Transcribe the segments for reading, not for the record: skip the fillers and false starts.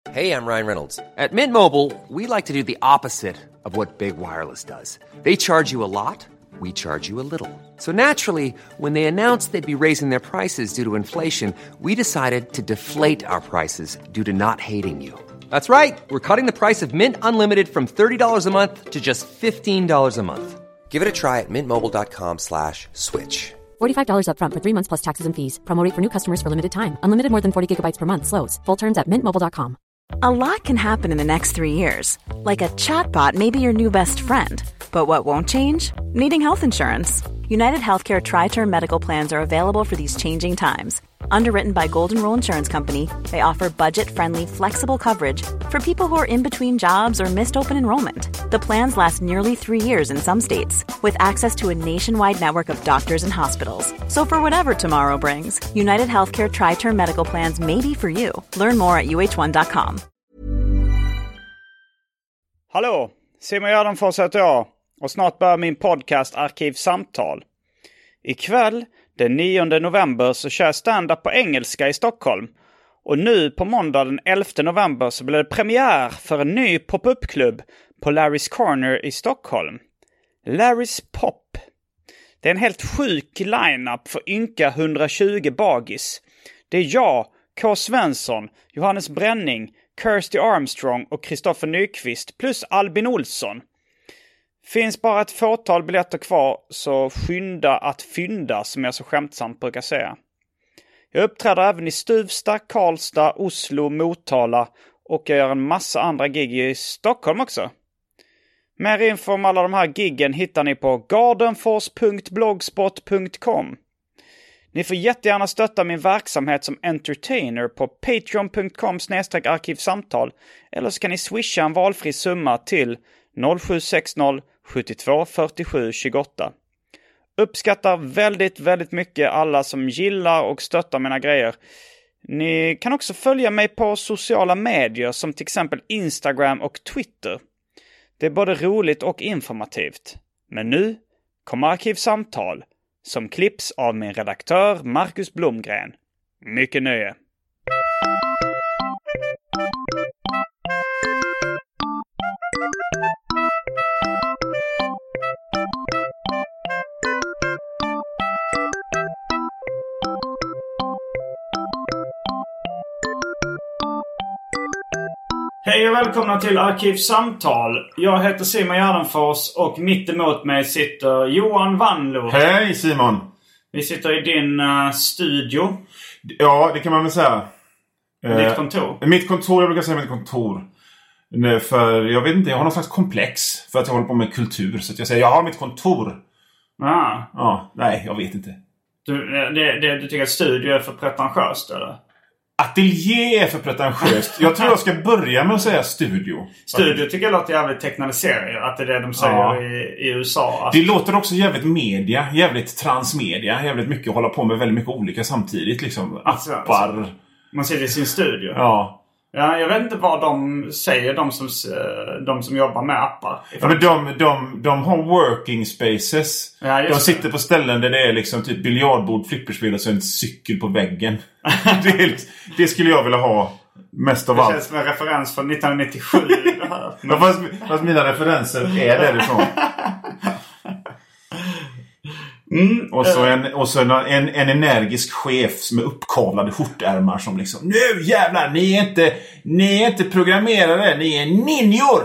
Hey, I'm Ryan Reynolds. At Mint Mobile, we like to do the opposite of what Big Wireless does. They charge you a lot, we charge you a little. So naturally, when they announced they'd be raising their prices due to inflation, we decided to deflate our prices due to not hating you. That's right. We're cutting the price of Mint Unlimited from $30 a month to just $15 a month. Give it a try at mintmobile.com/switch. $45 up front for 3 months plus taxes and fees. Promo rate for new customers for limited time. Unlimited more than 40 gigabytes per month slows. Full terms at mintmobile.com. A lot can happen in the next 3 years. Like a chatbot may be your new best friend. But what won't change? Needing health insurance. United Healthcare Tri-Term Medical Plans are available for these changing times. Underwritten by Golden Rule Insurance Company, they offer budget-friendly, flexible coverage for people who are in between jobs or missed open enrollment. The plans last nearly 3 years in some states, with access to a nationwide network of doctors and hospitals. So for whatever tomorrow brings, United Healthcare Tri-Term Medical Plans may be for you. Learn more at uh1.com. Hallå, Simon Gärdenfors heter jag och snart börjar min podcast Arkivsamtal. Ikväll, den 9 november, så kör jag stand-up på engelska i Stockholm. Och nu på måndag den 11 november så blir det premiär för en ny pop-up-klubb på Larry's Corner i Stockholm. Larry's Pop. Det är en helt sjuk line-up för ynka 120 bagis. Det är jag, K. Svensson, Johannes Bränning, Kirsty Armstrong och Kristoffer Nyqvist plus Albin Olsson. Finns bara ett fåtal biljetter kvar, så skynda att fynda, som jag så skämtsamt brukar säga. Jag uppträder även i Stuvsta, Karlstad, Oslo, Motala och jag gör en massa andra gig i Stockholm också. Mer info om alla de här giggen hittar ni på gardenfors.blogspot.com. Ni får jättegärna stötta min verksamhet som entertainer på patreon.com/arkivsamtal, eller så kan ni swisha en valfri summa till 0760 72 47 28. Uppskattar väldigt, väldigt mycket alla som gillar och stöttar mina grejer. Ni kan också följa mig på sociala medier som till exempel Instagram och Twitter. Det är både roligt och informativt. Men nu kommer Arkivsamtal, som klipps av min redaktör Marcus Blomgren. Mycket nöje. Hej och välkomna till Arkivsamtal. Jag heter Simon Gärdenfors och mitt emot mig sitter Johan Vanlo. Hej Simon. Vi sitter i din studio. Ja, det kan man väl säga. Ditt kontor. Mitt kontor, jag brukar säga mitt kontor. För jag vet inte, jag har någon slags komplex för att jag håller på med kultur. Så att jag säger, jag har mitt kontor. Ja, nej, jag vet inte. Du tycker att studio är för pretentiöst, eller? Ateljé är för pretentiöst. Jag tror jag ska börja med att säga studio. Studio tycker jag låter jävligt teknaliserat. Att det är det de säger i USA. Alltså. Det låter också jävligt media. Jävligt transmedia. Jävligt mycket att hålla på med väldigt mycket olika samtidigt. Liksom appar. Man ser det i sin studio. Ja. Ja, jag vet inte vad de säger, de som jobbar med appar. Ja, men de har working spaces. Ja, de sitter på ställen där det är liksom typ biljardbord, flipperspel och så en cykel på väggen. det skulle jag vilja ha mest av allt. Det känns som en referens från 1997. Ja, fast mina referenser är därifrån. Och så en energisk chef med uppkavlade skjortärmar som liksom, nu jävlar, ni är inte programmerare, ni är ninjor.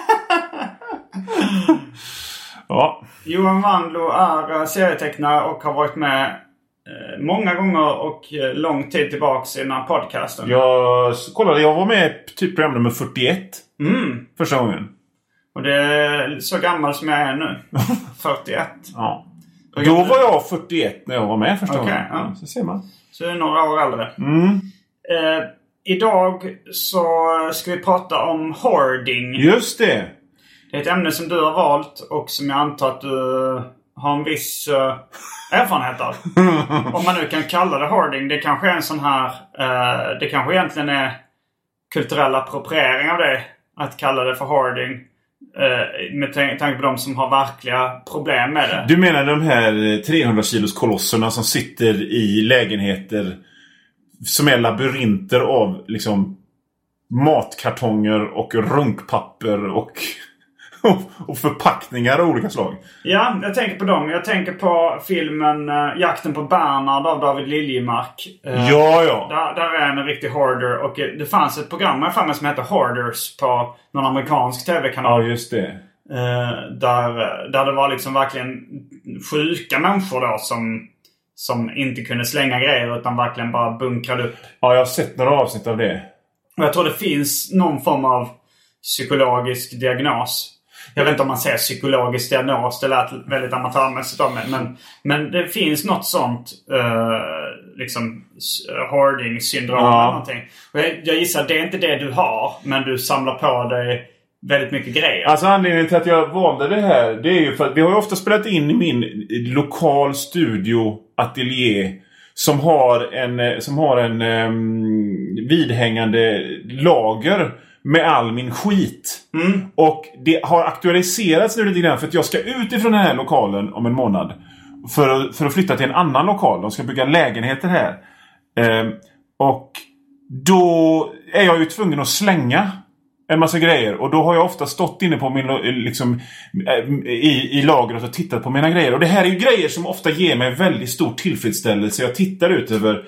Ja. Johan Vanlo är serietecknare och har varit med många gånger och lång tid tillbaks i den här podcasten. Jag var med typ program nummer 41 första gången. Och det är så gammal som jag är nu. 41. Ja. Då var jag 41 när jag var med första gången. Ja. Så ser man. Så är det några år äldre. Idag så ska vi prata om hoarding. Just det. Det är ett ämne som du har valt och som jag antar att du har en viss erfarenhet av. Om man nu kan kalla det hoarding. Det kanske är en sån här... det kanske egentligen är kulturell appropriering av det. Att kalla det för hoarding. Med tanke på de som har verkliga problem med det. Du menar de här 300 kilos kolosserna som sitter i lägenheter som är labyrinter av liksom matkartonger och runkpapper och förpackningar av olika slag. Ja, jag tänker på dem. Jag tänker på filmen Jakten på Bernhard av David Liljemark. Där är en riktig hoarder. Och det fanns ett program som heter Hoarders på någon amerikansk tv-kanal. Ja, just det. Där det var liksom verkligen sjuka människor då som inte kunde slänga grejer utan verkligen bara bunkrade upp. Ja, jag har sett några avsnitt av det. Och jag tror det finns någon form av psykologisk diagnos. Jag vet inte om man säger psykologisk diagnos. Det lät väldigt amatörmässigt av mig. Men det finns något sånt liksom hoarding-syndrom eller någonting. Och jag gissar det är inte det du har. Men du samlar på dig väldigt mycket grejer. Alltså anledningen till att jag valde det här, det är ju för att vi har ju ofta spelat in i min lokal studio atelier som har en vidhängande lager med all min skit. Och det har aktualiserats nu lite grann för att jag ska ut ifrån den här lokalen om en månad för att flytta till en annan lokal. De ska bygga lägenheter här. Och då är jag ju tvungen att slänga en massa grejer. Och då har jag ofta stått inne på min i lagret och tittat på mina grejer. Och det här är ju grejer som ofta ger mig väldigt stor tillfredsställelse. Jag tittar ut över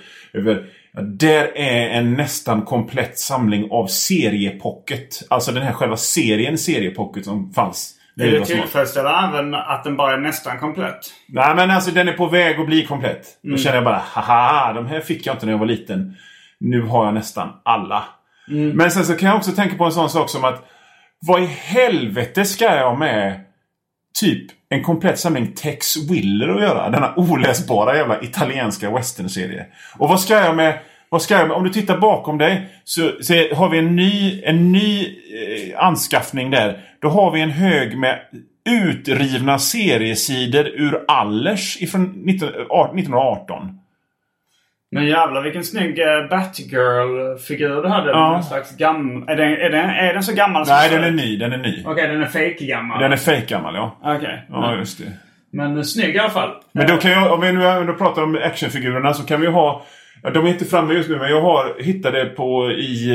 där är en nästan komplett samling av seriepocket. Alltså den här själva seriepocket som fanns. Är det tillfredsställande även att den bara är nästan komplett? Nej, men alltså den är på väg att bli komplett. Då känner jag bara, haha, de här fick jag inte när jag var liten. Nu har jag nästan alla. Men sen så kan jag också tänka på en sån sak som att vad i helvete ska jag med typ en komplett samling Tex Willer att göra? Denna oläsbara jävla italienska western-serie. Och vad ska jag med om du tittar bakom dig så har vi en ny anskaffning där. Då har vi en hög med utrivna seriesidor ur Allers ifrån 1918. Men jävlar vilken snygg Batgirl-figur du hade. Ja. Slags är den så gammal? Nej, den är ny. Okej, den är fake-gammal. Den är fake-gammal, ja. Okej. Ja, just det. Men snygg i alla fall. Men då kan jag, om vi nu pratar om actionfigurerna så kan vi ha... Ja, de är inte framme just nu, men jag hittade på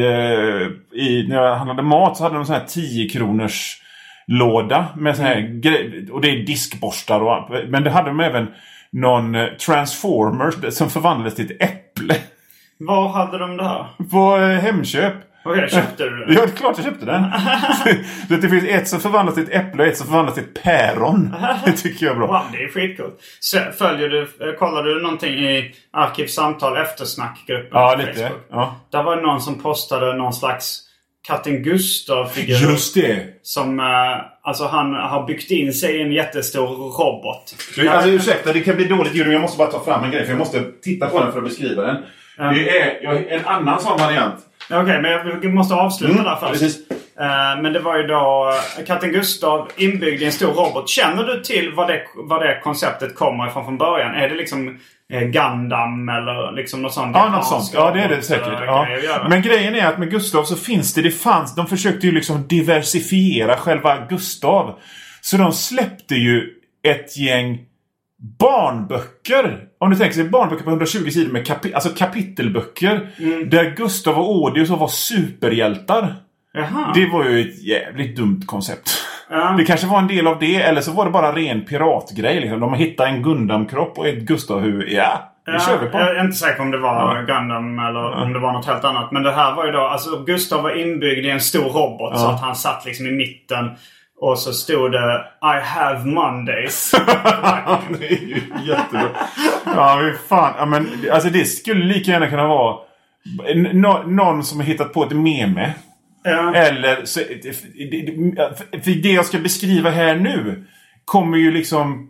när jag handlade mat så hade de sån här 10-kronors låda med sån här och det är diskborstar och allt. Men det hade de även någon Transformers som förvandlades till ett äpple. Var hade de det här? På Hemköp. Okej, köpte du den? Ja, klart jag köpte den. Det finns ett som förvandlas till ett äpple och ett som förvandlas till ett päron. Det tycker jag är bra. Wow, det är skitcoolt. Kollar du någonting i Arkivsamtal eftersnackgruppen? Ja, lite. Ja. Där var någon som postade någon slags Katten Gustav-figur. Just det. Som, alltså han har byggt in sig i en jättestor robot. Alltså ursäkta, det kan bli dåligt ljud. Jag måste bara ta fram en grej för jag måste titta på den för att beskriva den. Det är en annan sån variant. Okej, men jag måste avsluta där först. Men det var ju då Katten Gustav inbyggd i en stor robot. Känner du till vad det konceptet kommer ifrån från början? Är det liksom Gundam eller liksom något sånt? Ja, något sånt. Ja, det är det säkert. Ja. Men grejen är att med Gustav så finns de försökte ju liksom diversifiera själva Gustav. Så de släppte ju ett gäng barnböcker. Om du tänker sig barnböcker på 120 sidor med kapitelböcker. Där Gustav och Odysseus var superhjältar. Jaha. Det var ju ett jävligt dumt koncept. Det kanske var en del av det. Eller så var det bara ren piratgrej liksom. De hittade en Gundam-kropp och ett Gustav-huvud. Det kör vi på. Jag är inte säker om det var Gundam eller om det var något helt annat. Men det här var ju då, alltså Gustav var inbyggd i en stor robot. Så att han satt liksom i mitten. Och så stod det I have Mondays. Det är ju jättebra. Ja, fan. Ja, men, alltså det skulle lika gärna kunna vara någon som har hittat på ett meme. Ja. Eller så, för det jag ska beskriva här nu kommer ju liksom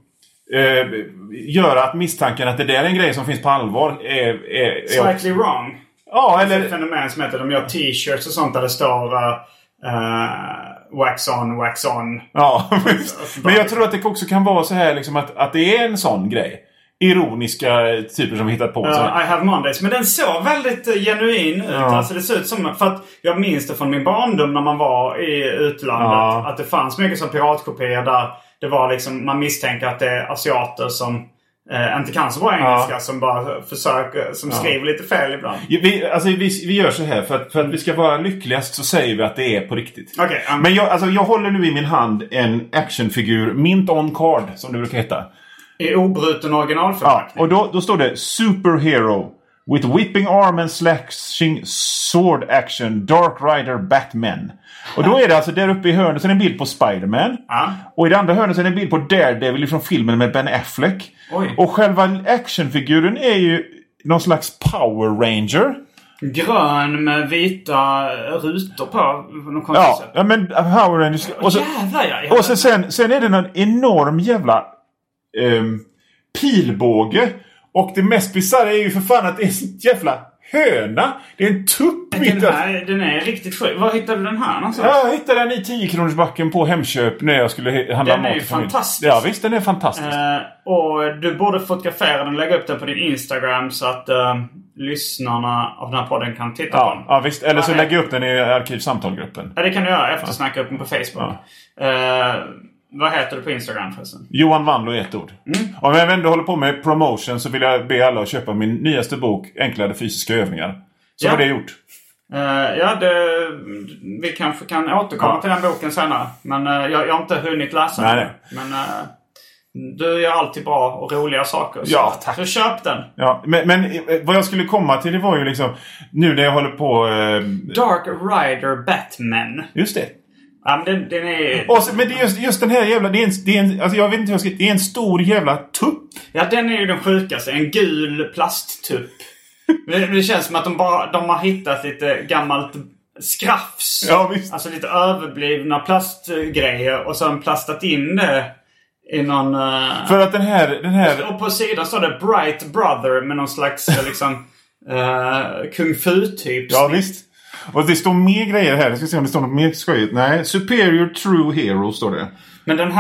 göra att misstanken att det där är en grej som finns på allvar är slightly wrong. Ja, eller ett fenomen som heter de gör t-shirts och sånt där det står wax on. Ja, men jag tror att det också kan vara så här liksom att det är en sån grej. Ironiska typer som hittat på. I have Mondays. Men den såg väldigt genuin ut. Alltså det ser ut som... För att jag minns det från min barndom när man var i utlandet. Att det fanns mycket som piratkopior där det var liksom... Man misstänker att det är asiater som inte kan så bra engelska som bara försöker, som skriver lite fel ibland. Vi gör så här för att vi ska vara lyckligast, så säger vi att det är på riktigt. Okay, men jag håller nu i min hand en actionfigur, mint on card som det brukar heta. I obruten originalförpackning. Ja, och då står det Superhero with whipping arm and slashing sword action Dark Rider Batman. Och då är det alltså där uppe i hörnet så är det en bild på Spider-Man. Och i det andra hörnet så är det en bild på Daredevil från filmen med Ben Affleck. Oj. Och själva actionfiguren är ju någon slags Power Ranger. Grön med vita rutor på. Ja, men Power Rangers. Och så, jävlar, och så sen är det någon enorm jävla pilbåge. Och det mest bizarra är ju för fan att det är en jävla höna. Det är en tupp. Den är riktigt sjuk. Var hittade du den här någonstans? Jag hittade den i 10-kronorsbacken på Hemköp när jag skulle handla mat. Den är ju fantastisk. Ja visst, den är fantastisk. Och du borde fotografera den och lägga upp den på din Instagram så att lyssnarna av den här podden kan titta på den. Ja visst, eller så lägger jag upp den i arkivsamtalgruppen. Ja, det kan du göra efter snacka upp den på Facebook. Vad heter du på Instagram förresten? Johan Wandlo i ett ord. Om jag ändå håller på med promotion så vill jag be alla att köpa min nyaste bok, Enklare fysiska övningar. Så har det gjort. Vi kanske kan återkomma till den boken senare. Men jag har inte hunnit läsa den. Men du gör alltid bra och roliga saker. Ja, tack. Så köp den. Ja, men vad jag skulle komma till, det var ju liksom nu när jag håller på... Dark Rider Batman. Just det. Ja, men den är... Men det är just den här jävla... Det är alltså jag vet inte hur jag ska... Det är en stor jävla tupp. Ja, den är ju den sjukaste. En gul plasttupp. Det känns som att de har hittat lite gammalt skrafs. Ja, visst. Alltså lite överblivna plastgrejer. Och sen plastat in det i någon... För att den här... Och på sidan står det Bright Brother med någon slags liksom... kung fu-typ. Ja, visst. Och det står mer grejer här. Jag ska se om det står något mer skojigt. Nej, Superior True Hero står det. Men den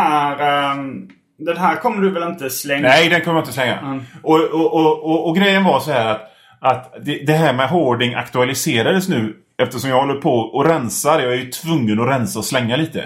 här kommer du väl inte slänga? Nej, den kommer jag inte slänga. Och grejen var så här att det här med hoarding aktualiserades nu. Eftersom jag håller på och rensar. Jag är ju tvungen att rensa och slänga lite.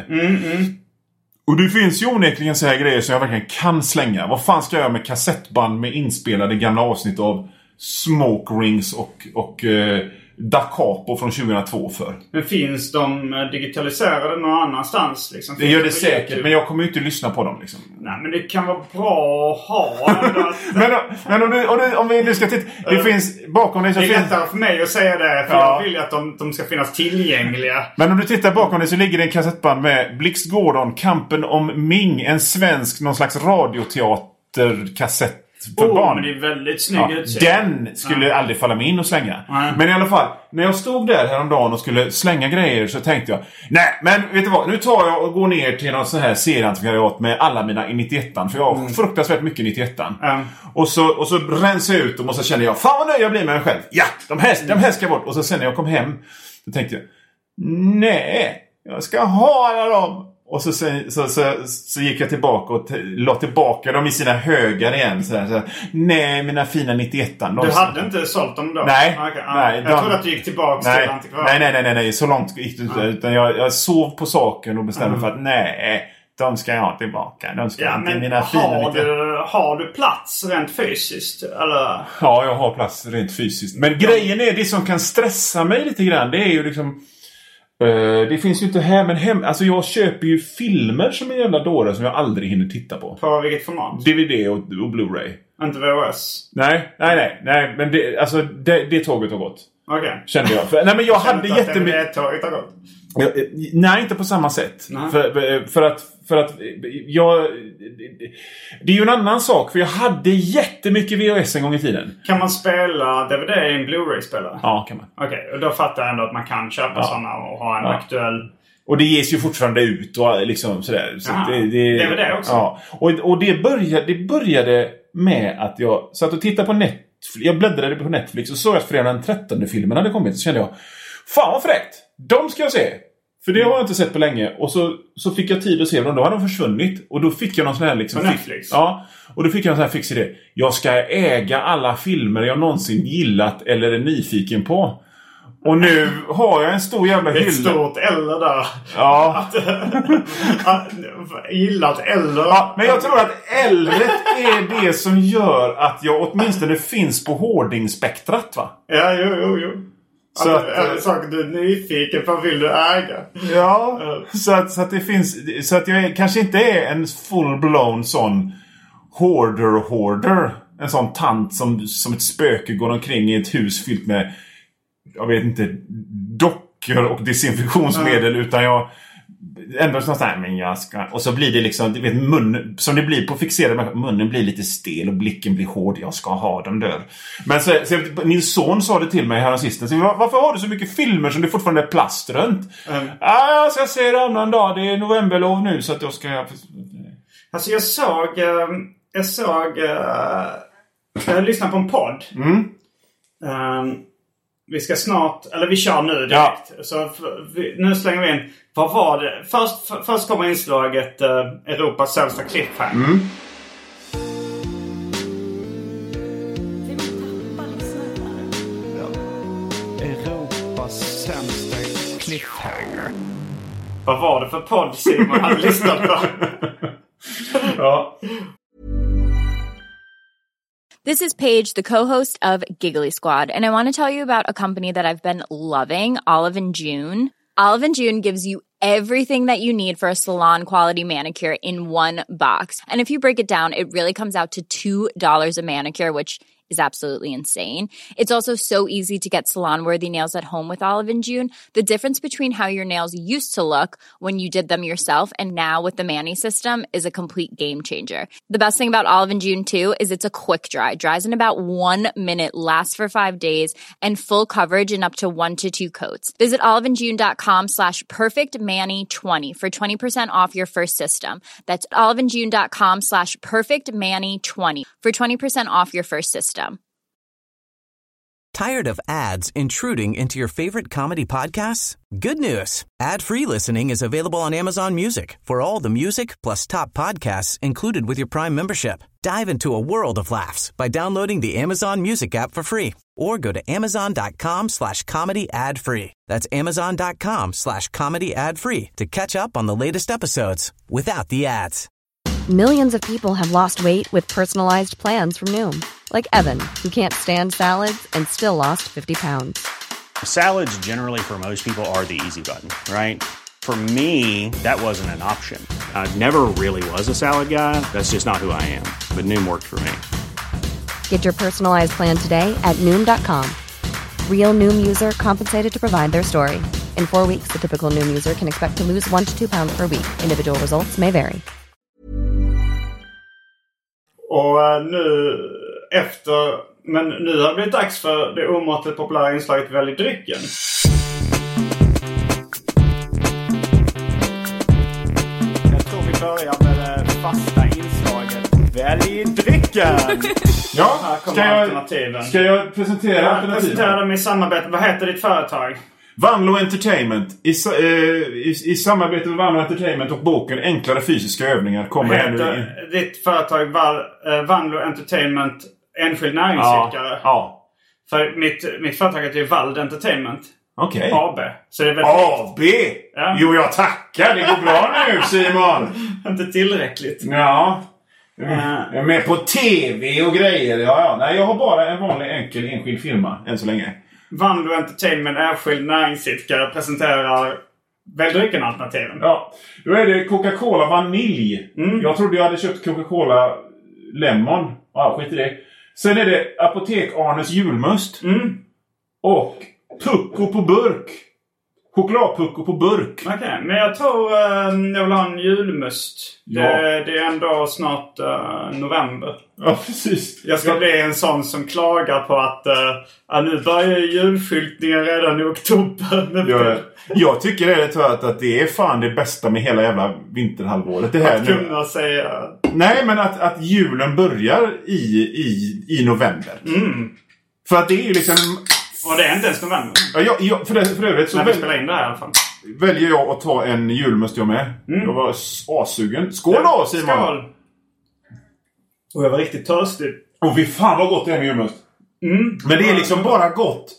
Och det finns ju onekligen så här grejer som jag verkligen kan slänga. Vad fan ska jag göra med kassettband med inspelade gamla avsnitt av Smoke Rings och Da Capo från 2002 för. Men finns de digitaliserade någon annanstans? Liksom? Det gör det säkert, YouTube? Men jag kommer ju inte lyssna på dem. Liksom. Nej, men det kan vara bra att ha. men om vi nu ska titta... Det finns bakom dig så det är lättare för mig att säga det. För jag vill att de ska finnas tillgängliga. Men om du tittar bakom dig så ligger det en kassettband med Blixt Gordon, Kampen om Ming. En svensk, någon slags radioteaterkassett. Men det är väldigt snygg den skulle aldrig falla mig in och slänga. Men i alla fall, när jag stod där häromdagen och skulle slänga grejer så tänkte jag, nej, men vet du vad, nu tar jag och går ner till någon sån här serieantikvariat med alla mina i 91an, för jag har fruktansvärt mycket 91an. Och så rensar jag ut dem och så känner jag, fan vad nöjd jag blir med mig själv. Ja, de här ska bort. Och så sen när jag kom hem så tänkte jag, nej, jag ska ha alla dem. Och så gick jag tillbaka och la tillbaka dem i sina högar igen. Så nej, mina fina 91an. Du hade inte sålt dem då? Nej. Nej, jag trodde att du gick tillbaka till antikvariat. Nej. Så långt gick det inte. Utan jag sov på saken och bestämde för att nej, de ska jag ha tillbaka. De ska inte mina fina 91an. Har du plats rent fysiskt? Eller? Ja, jag har plats rent fysiskt. Men grejen är, det som kan stressa mig lite grann, det är ju liksom... det finns ju inte här, men alltså jag köper ju filmer som är jävla dåliga som jag aldrig hinner titta på. På vilket format? DVD och Blu-ray. Inte VHS? Nej, men det tåget har gått. Okej. Kände jag. Nej, men jag hade jättemycket... tåget har gått? Nej, inte på samma sätt. För att jag... Det är ju en annan sak, för jag hade jättemycket VHS en gång i tiden. Kan man spela DVD i en Blu-ray-spelare? Ja, kan man. Okej, och då fattar jag ändå att man kan köpa sådana och ha en aktuell... Och det ges ju fortfarande ut och liksom sådär. Så DVD också? Ja. Och det började med att jag satt och tittade på Netflix. Jag bläddrade på Netflix och såg att fredag den 13:e-filmen hade kommit. Så kände jag, fan vad fräckt! De ska jag se! För det har jag inte sett på länge. Och så fick jag tid att se dem. Då hade de försvunnit. Och då fick jag någon sån här liksom... På Netflix? Ja. Och då fick jag en sån här fix idé. Jag ska äga alla filmer jag någonsin gillat eller är nyfiken på. Och nu har jag en stor jävla hylla. Ett stort eller där. Ja. Gillat eller. Ja, men jag tror att äldret är det som gör att jag åtminstone finns på hårdingspektrat, va? Ja, jo. Så att saker du är nyfiken på vill du äga. Ja, så att det finns. Så att jag kanske inte är en full-blown sån hoarder. En sån tant som ett spöke går omkring i ett hus fyllt med, jag vet inte, dockor och desinfektionsmedel, utan jag ändå sån här, men jag ska, och så blir det liksom, du vet, munnen som det blir på fixerade, munnen blir lite stel och blicken blir hård, jag ska ha dem där. Men så min son sa det till mig här sist, så varför har du så mycket filmer som det fortfarande är plast runt? Jag ska se det annan dag, det är novemberlov nu, så att jag ska. Alltså jag lyssnade på en podd. Vi ska snart, eller vi kör nu direkt. Ja. Så nu slänger vi in. Vad var det? Först kommer inslaget Europas sämsta cliffhanger. Europas sämsta cliffhanger. Vad var det för podd Simon hade lyssnat på? Ja. This is Paige, the co-host of Giggly Squad, and I want to tell you about a company that I've been loving, Olive & June. Olive & June gives you everything that you need for a salon-quality manicure in one box. And if you break it down, it really comes out to $2 a manicure, which is absolutely insane. It's also so easy to get salon-worthy nails at home with Olive & June. The difference between how your nails used to look when you did them yourself and now with the Mani system is a complete game changer. The best thing about Olive & June, too, is it's a quick dry. Dries in about 1 minute, lasts for 5 days, and full coverage in up to 1 to 2 coats. Visit oliveandjune.com/perfectmani20 for 20% off your first system. That's oliveandjune.com/perfectmani20 for 20% off your first system. Tired of ads intruding into your favorite comedy podcasts? Good news. Ad-free listening is available on Amazon Music for all the music plus top podcasts included with your Prime membership. Dive into a world of laughs by downloading the Amazon Music app for free or go to amazon.com/comedy ad-free. That's amazon.com/comedy ad-free to catch up on the latest episodes without the ads. Millions of people have lost weight with personalized plans from Noom. Like Evan, who can't stand salads and still lost 50 pounds. Salads generally for most people are the easy button, right? For me, that wasn't an option. I never really was a salad guy. That's just not who I am. But Noom worked for me. Get your personalized plan today at Noom.com. Real Noom user compensated to provide their story. In 4 weeks, the typical Noom user can expect to lose 1 to 2 pounds per week. Individual results may vary. Och men nu har det blivit dags för det omåttligt populära inslaget Välj drycken. Jag tror vi börjar med det fasta inslaget Välj drycken. Ja, här kommer alternativen. Ska jag presentera alternativen? Presentera dem i samarbete. Vad heter ditt företag? Vanlo Entertainment. I samarbete med Vanlo Entertainment och boken Enklare fysiska övningar kommer här nu in. Ditt företag Vanlo Entertainment enskild näringsidkare? Ja. För mitt företag heter ju Vald Entertainment. Okej. AB. Så det är väl AB? Ja. Jo, jag tackar. Det går bra nu, Simon. Inte tillräckligt. Ja. Jag är med på tv och grejer. Ja. Nej, jag har bara en vanlig enskild firma än så länge. Vanlo Entertainment enskild näringsidkare presenterar väldrycken-alternativen. Ja, då är det Coca-Cola vanilj. Jag trodde jag hade köpt Coca-Cola lemon. Ja, skit i det. Sen är det Apotek Arnes julmust. Och Pucko på burk. Chokladpucko på burk. Okej, men jag tror jag vill ha en julmust. Ja. Det är ändå snart november. Ja, precis. Jag ska bli en sån som klagar på att nu börjar julskyltningen redan i oktober. Jag tycker att det är fan det bästa med hela jävla vinterhalvåret. Det här att kunna säga. Nej, men att julen börjar i november. För att det är ju liksom. Och det är inte ens november. Ja, för övrigt så när vi spelar in det här i alla fall. Väljer jag att ta en julmust jag med. Jag var assugen. Skål då, Simon! Skål! Och jag var riktigt törstig. Och vi fan vad gott det är med julmust. Men det är liksom bara gott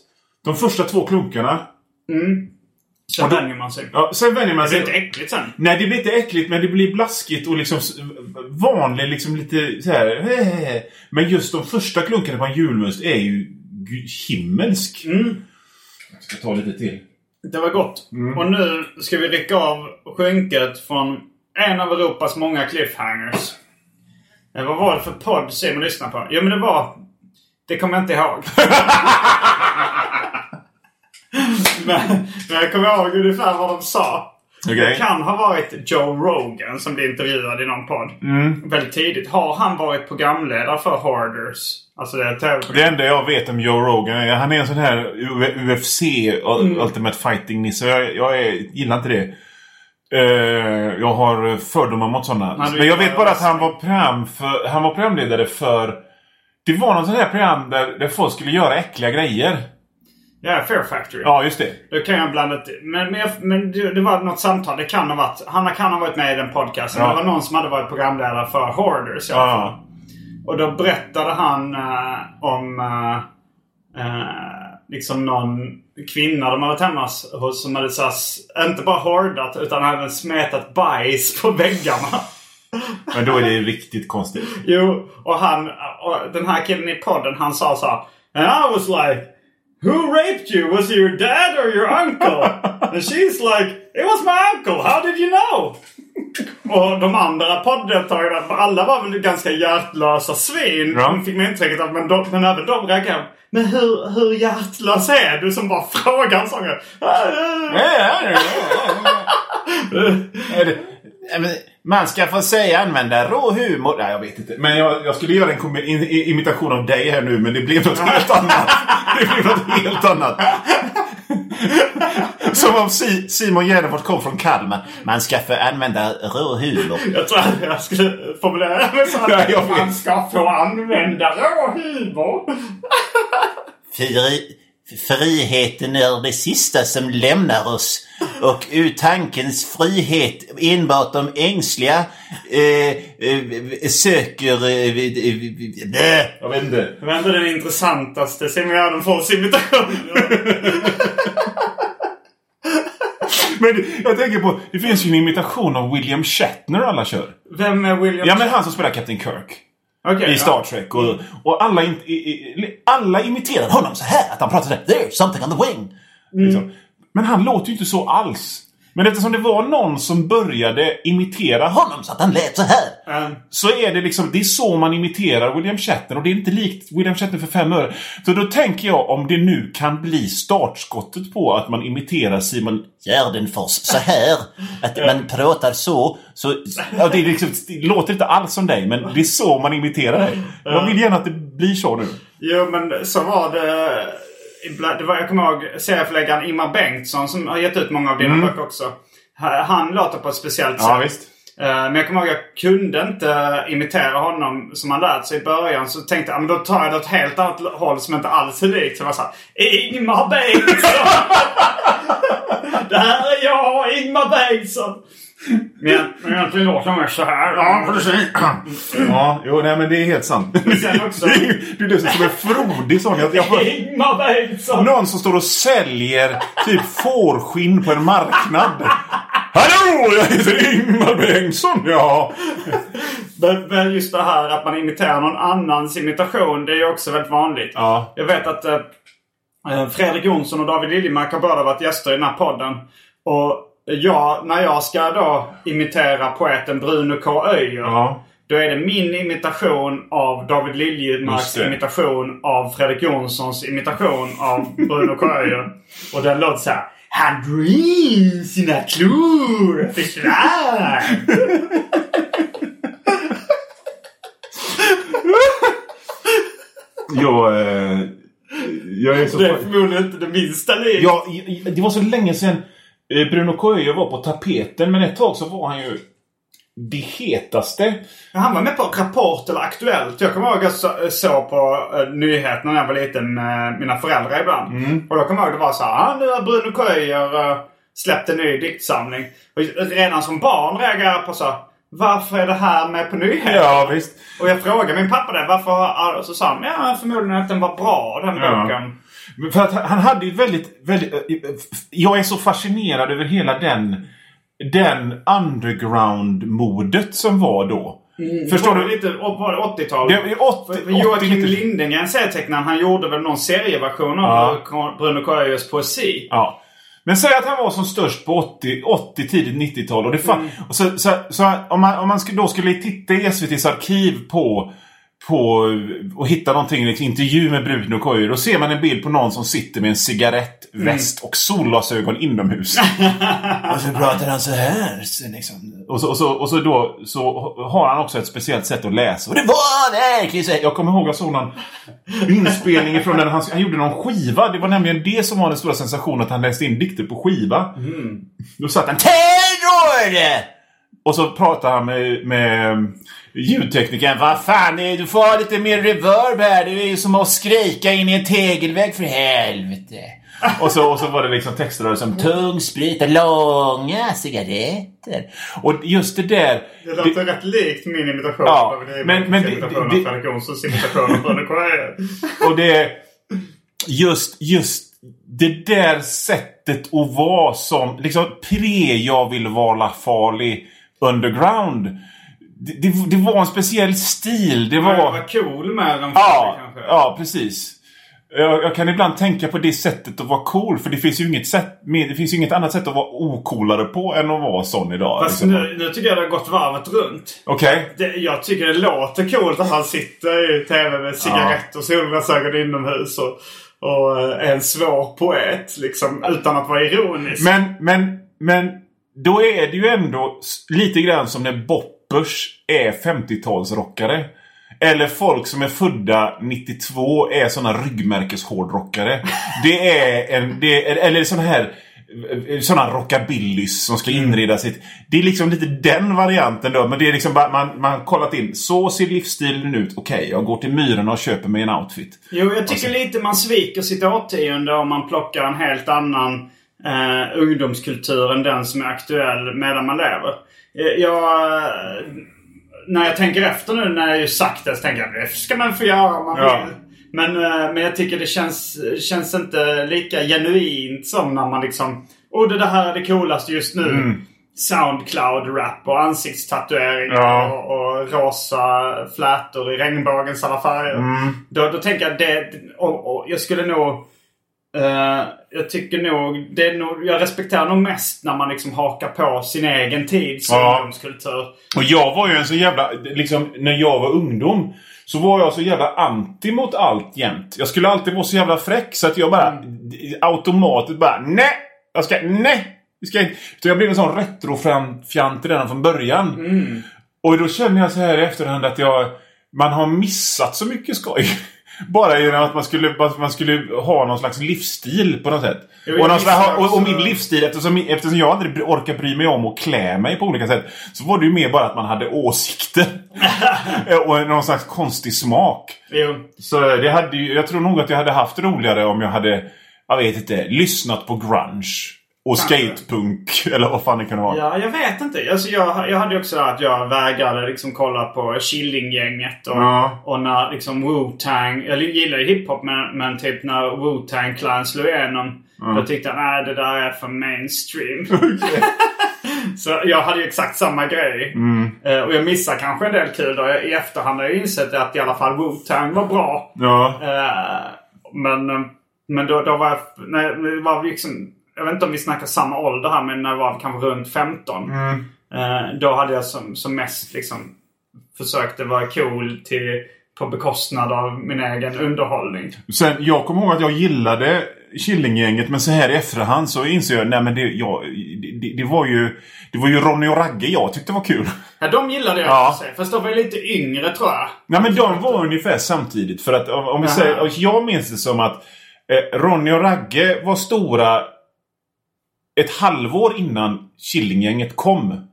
De första 2 klunkarna. Sen vänjer man sig. Ja, sen vänjer man sig. Det blir inte äckligt sen. Nej, det blir inte äckligt, men det blir blaskigt och liksom vanligt, liksom lite så här. Men just de första klunkarna på en julmust är ju himmelsk. Jag ska ta lite till. Det var gott. Och nu ska vi rycka av skynket från en av Europas många cliffhangers. Vad var det för podd Simon lyssnade på? Ja, men det kommer jag inte ihåg. men jag kommer ihåg ungefär vad de sa. Okay. Det kan ha varit Joe Rogan som blev intervjuad i någon podd. Väldigt tidigt. Har han varit programledare för Hoarders? Alltså det enda jag vet om Joe Rogan, han är en sån här UFC Ultimate Fighting-nisse. Jag gillar inte det. Jag har fördomar mot sådana. Men jag vet bara att han var programledare för... Det var något sånt här program där folk skulle göra äckliga grejer. Ja, Fear Factory. Ja, just det. Då kan jag blanda till. Men det var något samtal. Det kan ha varit... Han kan ha varit med i den podcasten. Ja. Det var någon som hade varit programledare för Hoarders i alla fall. Och då berättade han om liksom någon kvinna de hade varit hemma hos som hade inte bara hoardat utan hade smetat bajs på väggarna. Men då är det riktigt konstigt. Jo, och den här killen i podden, han sa så här: and I was like, who raped you? Was it your dad or your uncle? And she's like, it was my uncle. How did you know? Och de andra podddeltagarna, alla var väl ganska hjärtlösa svin. Ja. De fick mig intrycket av, men även de reagerade. Men hur hjärtlös är du som bara frågar en sångare? Man ska få säga använda rå humor. Nej, jag vet inte. Men jag skulle göra en imitation av dig här nu, men det blev något helt annat. Som om Simon Gärdenfors kom från Kalmar. Man ska få använda rå humor. Jag tror att jag skulle formulera mig så att man ska få använda rå humor. Friheten är det sista som lämnar oss. Och ur tankens frihet enbart de ängsliga söker... Jag vet inte. Det var inte den intressantaste Simon Gärdenfors imitation. Men jag tänker på, det finns ju en imitation av William Shatner alla kör. Vem är William? Ja, men han som spelar Captain Kirk. Okay, i Star Trek. Och alla imiterar honom så här. Att han pratar så här, there's something on the wing. Liksom. Men han låter ju inte så alls. Men eftersom det var någon som började imitera honom så att han lät så här. Så är det liksom, det är så man imiterar William Shatner. Och det är inte likt William Shatner för 5 öre. Så då tänker jag om det nu kan bli startskottet på att man imiterar Simon Gärdenfors så här. Att man pratar så ja, det, är liksom, det låter inte alls som dig, men det är så man imiterar dig. Jag vill gärna att det blir så nu. Jo, men så var det... jag kommer ihåg serieförläggaren Ingmar Bengtsson som har gett ut många av dina böcker också. Han låter på ett speciellt sätt. Ja, visst. Men jag kommer ihåg att jag kunde inte imitera honom som han lärt sig i början. Så tänkte jag, men då tar jag det åt helt annat håll som inte alls är likt. Så jag var så här, Ingmar Bengtsson! Det här är jag, Ingmar Bengtsson! Men egentligen låter man så här. Ja, precis. Ja, jo, nej, men det är helt sant. Sen också, du är som en frodig sån. Ingmar Bengtsson! Någon som står och säljer typ fårskinn på en marknad. Hallå, jag heter Ingmar Bengtsson, ja. Men just det här att man imiterar någon annans imitation, det är också väldigt vanligt. Ja. Jag vet att Fredrik Jonsson och David Liljemark har båda varit gäster i den här podden. Och när jag ska då imitera poeten Bruno K. Öijer, då är det min imitation av David Liljemarks imitation av Fredrik Jonssons imitation av Bruno K. Öijer. Och den låter så här: han drog sina klor försvann. Jag är så... Det är förmodligen inte det minsta liv. Ja, det var så länge sedan Bruno K. Öijer var på tapeten. Men ett tag så var han ju det hetaste. Han var med på Rapport eller Aktuellt. Jag kommer ihåg att jag såg på nyheterna när jag var liten med mina föräldrar ibland. Och då kommer jag ihåg att det var så här: nu har Bruno K. Öijer släppt en ny diktsamling. Och redan som barn reagerade på så: varför är det här med på nyheter? Ja, visst. Och jag frågade min pappa det, varför? Så sa han, förmodligen att den var bra, den boken. För att han hade ju väldigt... Jag är så fascinerad över hela den underground-modet som var då. Förstår du? Lite 80-talet. Joakim Lindengren, serietecknaren, han gjorde väl någon serieversion av Bruno Coelhos poesi. Ja. Men säg att han var som störst på 80 tidigt 90-tal. Och, så om man då skulle titta i SVT:s arkiv på och hitta någonting, liksom, intervju med Bruno Coelho, då ser man en bild på någon som sitter med en cigarettväst och solglasögon inomhus. Och så pratar han så här liksom. Och så har han också ett speciellt sätt att läsa. Och det var verkligen så. Jag kommer ihåg att såg någon inspelning från den han gjorde någon skiva. Det var nämligen det som var den stora sensationen, att han läste in dikter på skiva. Då satt han terror! Och så pratade han med ljudteknikern. Vad fan, du får ha lite mer reverb här. Det är ju som att skrika in i en tegelvägg, för helvete. och så var det liksom texter som tung sprit och långa cigaretter. Och just det där... Det låter rätt likt min imitation. Ja, men och det just det där sättet att vara som liksom jag vill vara farlig underground. Det var en speciell stil. Det var cool med den. Kanske. Ja, precis. Jag kan ibland tänka på det sättet att vara cool, för det finns ju inget annat sätt att vara ocoolare på än att vara sån idag. Fast liksom. nu tycker jag det har gått varvet runt. Okej. Jag tycker det låter coolt att han sitter i tv med cigarett och solglasögon inomhus och är en svår poet liksom, utan att vara ironisk. Men då är det ju ändå lite grann som när Boppers är 50-talsrockare. Eller folk som är födda 92 är såna ryggmärkeshårdrockare. Eller såna rockabillys som ska inreda sitt. Det är liksom lite den varianten då. Men det är liksom man kollat in. Så ser livsstilen ut. Okej, jag går till Myrorna och köper mig en outfit. Jo, jag tycker lite man sviker sitt årtionde om man plockar en helt annan ungdomskultur än den som är aktuell medan man lever. När jag tänker efter nu, när jag ju sagt det, så tänker jag, det ska man få göra om man vill. Men jag tycker det känns inte lika genuint som när man liksom, det här är det coolaste just nu. Soundcloud-rap och ansiktstatueringar och rosa flätor i regnbågens alla färger. Då tänker jag det, och jag skulle nog... jag tycker nog jag respekterar nog mest när man liksom hakar på sin egen tids ungdomskultur. Och jag var ju en så jävla liksom, när jag var ungdom så var jag så jävla anti mot allt jämt. Jag skulle alltid vara så jävla fräck så att jag bara automatiskt bara så jag blev en sån retrofjant redan från början. Och då känner jag så här i efterhand att man har missat så mycket skoj. Bara genom att man skulle ha någon slags livsstil på något sätt. Och min livsstil, eftersom jag aldrig orkar bry mig om att klä mig på olika sätt, så var det ju mer bara att man hade åsikter och någon slags konstig smak. Så jag tror nog att jag hade haft roligare om jag hade, jag vet inte, lyssnat på grunge och skatepunk, eller vad fan det kan vara. Ja, jag vet inte. Alltså, jag hade också att jag vägrade liksom kolla på Killinggänget och när liksom Wu-Tang, jag gillar hiphop men typ när Wu-Tang Clan slog igenom, då tyckte jag, nej, det där är för mainstream. Okay. Så jag hade ju exakt samma grej. Och jag missar kanske en del kul då. I efterhand har jag insett att i alla fall Wu-Tang var bra. Men då var vi liksom, jag vet inte om vi snackar samma ålder här, men när jag var kanske runt 15. Då hade jag som mest liksom försökte vara cool på bekostnad av min egen underhållning. Sen, jag kommer ihåg att jag gillade Killinggänget, men så här i efterhand så inser jag, nej men det var ju Ronny och Ragge jag tyckte var kul. Ja, de gillade jag också. Fast de var lite yngre, tror jag. Nej, men de var ungefär samtidigt. För att om vi säger, jag minns det som att Ronny och Ragge var stora ett halvår innan Killinggänget kom.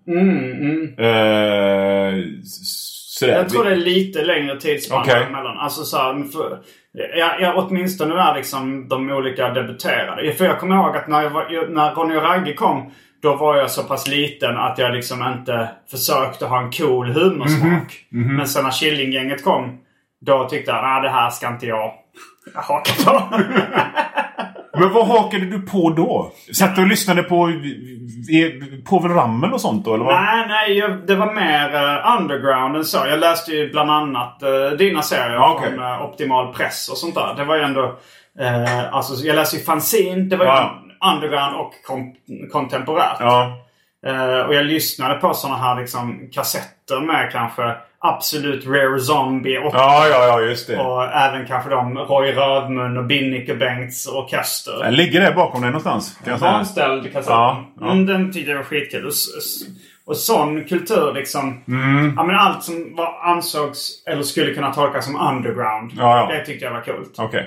Jag tror det är lite längre tidsspann emellan. Alltså så här, åtminstone när liksom de olika debuterade. För jag kommer ihåg att när Ronny och Ragge kom, då var jag så pass liten att jag liksom inte försökte ha en cool humorsmak. Men sen när Killinggänget kom, då tyckte jag, nej, det här ska inte jag Jag hakar på. Men vad hakade du på då? Satt du och lyssnade på Povel Ramel och sånt då? Eller vad? Nej, det var mer underground än så. Jag läste ju bland annat dina serier om Optimal Press och sånt där. Det var ju ändå... alltså, jag läste ju fanzine. Det var ju underground och kontemporärt. Ja. Och jag lyssnade på såna här liksom kassetter med kanske Absolut Rare Zombie och, just det. Och även kanske de Roy Rövmun och Binnike Bengts orkester. Den ligger där bakom dig någonstans, kan jag säga. Vanställd kassetten. Den tyckte jag var skitkul. Och sån kultur liksom. Ja, men allt som ansågs eller skulle kunna tolkas som underground. Det tyckte jag var kul. Okej.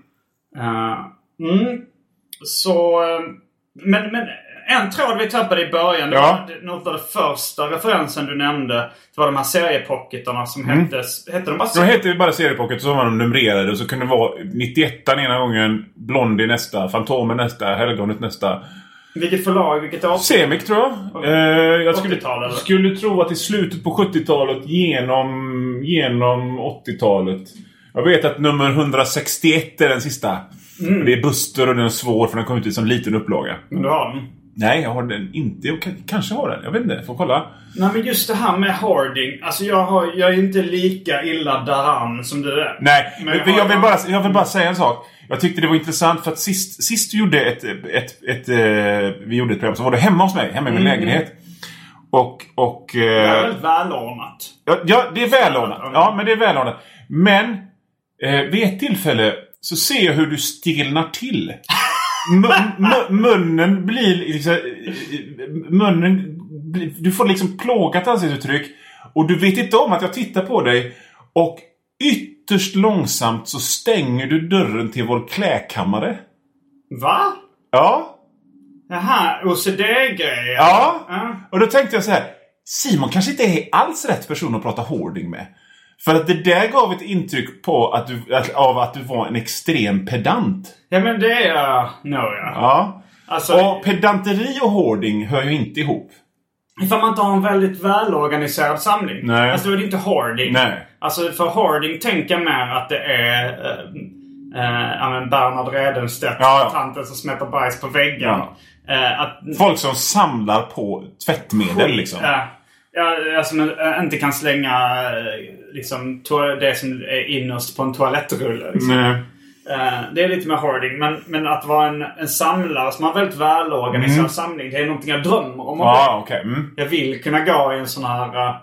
Så men en tråd vi tappade i början. Det var något av det första referensen du nämnde. Det var de här seriepocketarna som hette de bara de hette bara seriepocket, så var de numrerade. Och så kunde det vara 91 ena gången, Blondie nästa, Fantomen nästa, Helgonet nästa. Vilket förlag, vilket år? Semik tror jag. Jag skulle tro att i slutet på 70-talet genom 80-talet. Jag vet att nummer 161 är den sista. Det är Buster och den är svår för den kom ut i som liten upplaga. Men du har den? Nej, jag har den inte. Jag kanske har den. Jag vet inte. Får kolla. Nej, men just det här med hoarding. Alltså jag är inte lika illa däran som du är. Nej, men jag vill bara säga en sak. Jag tyckte det var intressant för att sist vi gjorde vi gjorde ett program så var det hemma hos mig. Hemma i min lägenhet. Och det är väldigt välordnat. Ja, det är välordnat. Ja, men det är välordnat. Men vid ett tillfälle så ser jag hur du stelnar till. Munnen blir liksom, du får liksom plågat ansiktsuttryck och du vet inte om att jag tittar på dig och ytterst långsamt så stänger du dörren till vår kläkammare. Va? Ja. Jaha, OCD-grejer. Ja, och då tänkte jag så här, Simon kanske inte är alls rätt person att prata hoarding med. För att det där gav ett intryck på att du var en extrem pedant. Ja, men det är jag nog, ja. Alltså, och pedanteri och hoarding hör ju inte ihop. Ifall man inte har en väldigt välorganiserad samling. Nej. Alltså det är inte hoarding. Nej. Alltså för hoarding tänker mer att det är Bernhard Redenstedt, tanten som smätter bajs på väggen. Ja. Folk som samlar på tvättmedel liksom. Alltså inte kan slänga liksom det som är innerst på en toalettrulle liksom. Det är lite mer hoarding. Men att vara en samlare som har väldigt välorganiserad samling, det är någonting jag drömmer om. Jag vill kunna gå i en sån här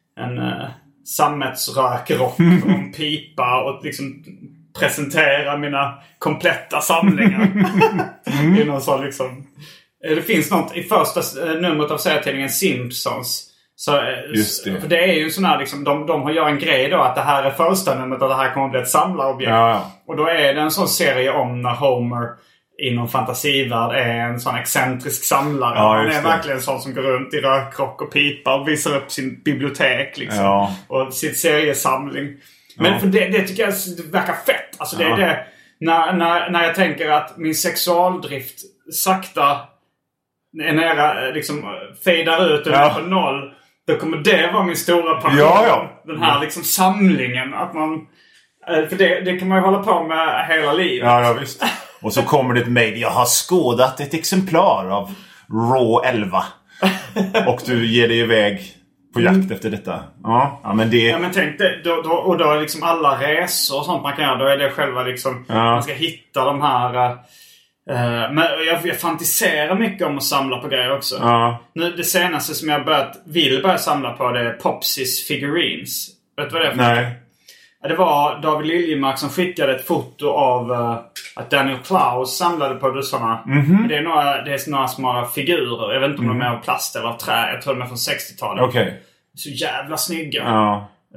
sammetsrökrock och en pipa och liksom presentera mina kompletta samlingar. I någon sån liksom. Det finns något i första numret av serietidningen Simpsons. Just det. För det är ju sån här liksom, de har gjort en grej då att det här är första numret och det här kommer att bli ett samlarobjekt. Och då är det en sån serie om när Homer inom fantasivärld är en sån excentrisk samlare. Han är verkligen en sån som går runt i rökrock och pipa och visar upp sin bibliotek liksom. Och sitt seriesamling. Men för det tycker jag det verkar fett. Alltså det är det när jag tänker att min sexualdrift sakta är nära liksom fejdar ut på noll. Då kommer det vara min stora passion. Den här liksom samlingen. Att man, för det kan man ju hålla på med hela livet. Ja, visst. Och så kommer det ett mejl. Jag har skådat ett exemplar av Raw 11. Och du ger dig iväg på jakt efter detta. Ja, men det... Ja, men tänk det. Då är liksom alla resor och sånt man kan göra. Då är det själva liksom... Man ska hitta de här... men jag fantiserar mycket om att samla på grejer också. Nu, det senaste som jag vill börja samla på, det är Popsys figurines. Vet du vad det är för? Nej. Det var David Liljemark som skickade ett foto av att Daniel Klaus samlade på dussarna. Det är några små figurer. Jag vet inte om de är av plast eller av trä. Jag tror de är från 60-talet. Okej. Så jävla snygga.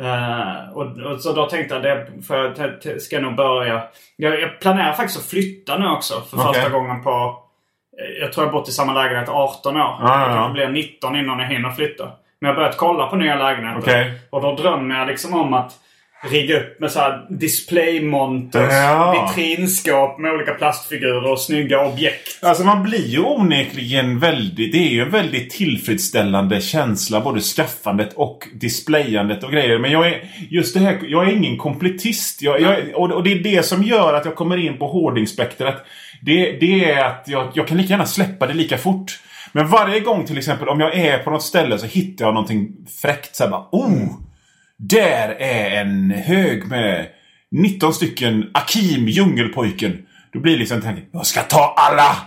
Och så då tänkte jag ska nog börja. Jag planerar faktiskt att flytta nu också för första gången på, jag tror jag har bott i samma lägenhet 18 år. Jag kan bli 19 innan jag hinner flytta. Men jag har börjat kolla på nya lägenheter. Och då drömmer jag liksom om att rigga upp med så här displaymonters, vitrinskåp med olika plastfigurer och snygga objekt. Alltså man blir ju onekligen väldigt... Det är ju en väldigt tillfredsställande känsla, både skaffandet och displayandet och grejer. Men jag är ingen kompletist. Och det är det som gör att jag kommer in på hårdingspektret. Det är att jag kan lika gärna släppa det lika fort. Men varje gång till exempel om jag är på något ställe så hittar jag någonting fräckt så här bara, där är en hög med 19 stycken Akim djungelpojken. Då blir liksom tanken, jag ska ta alla.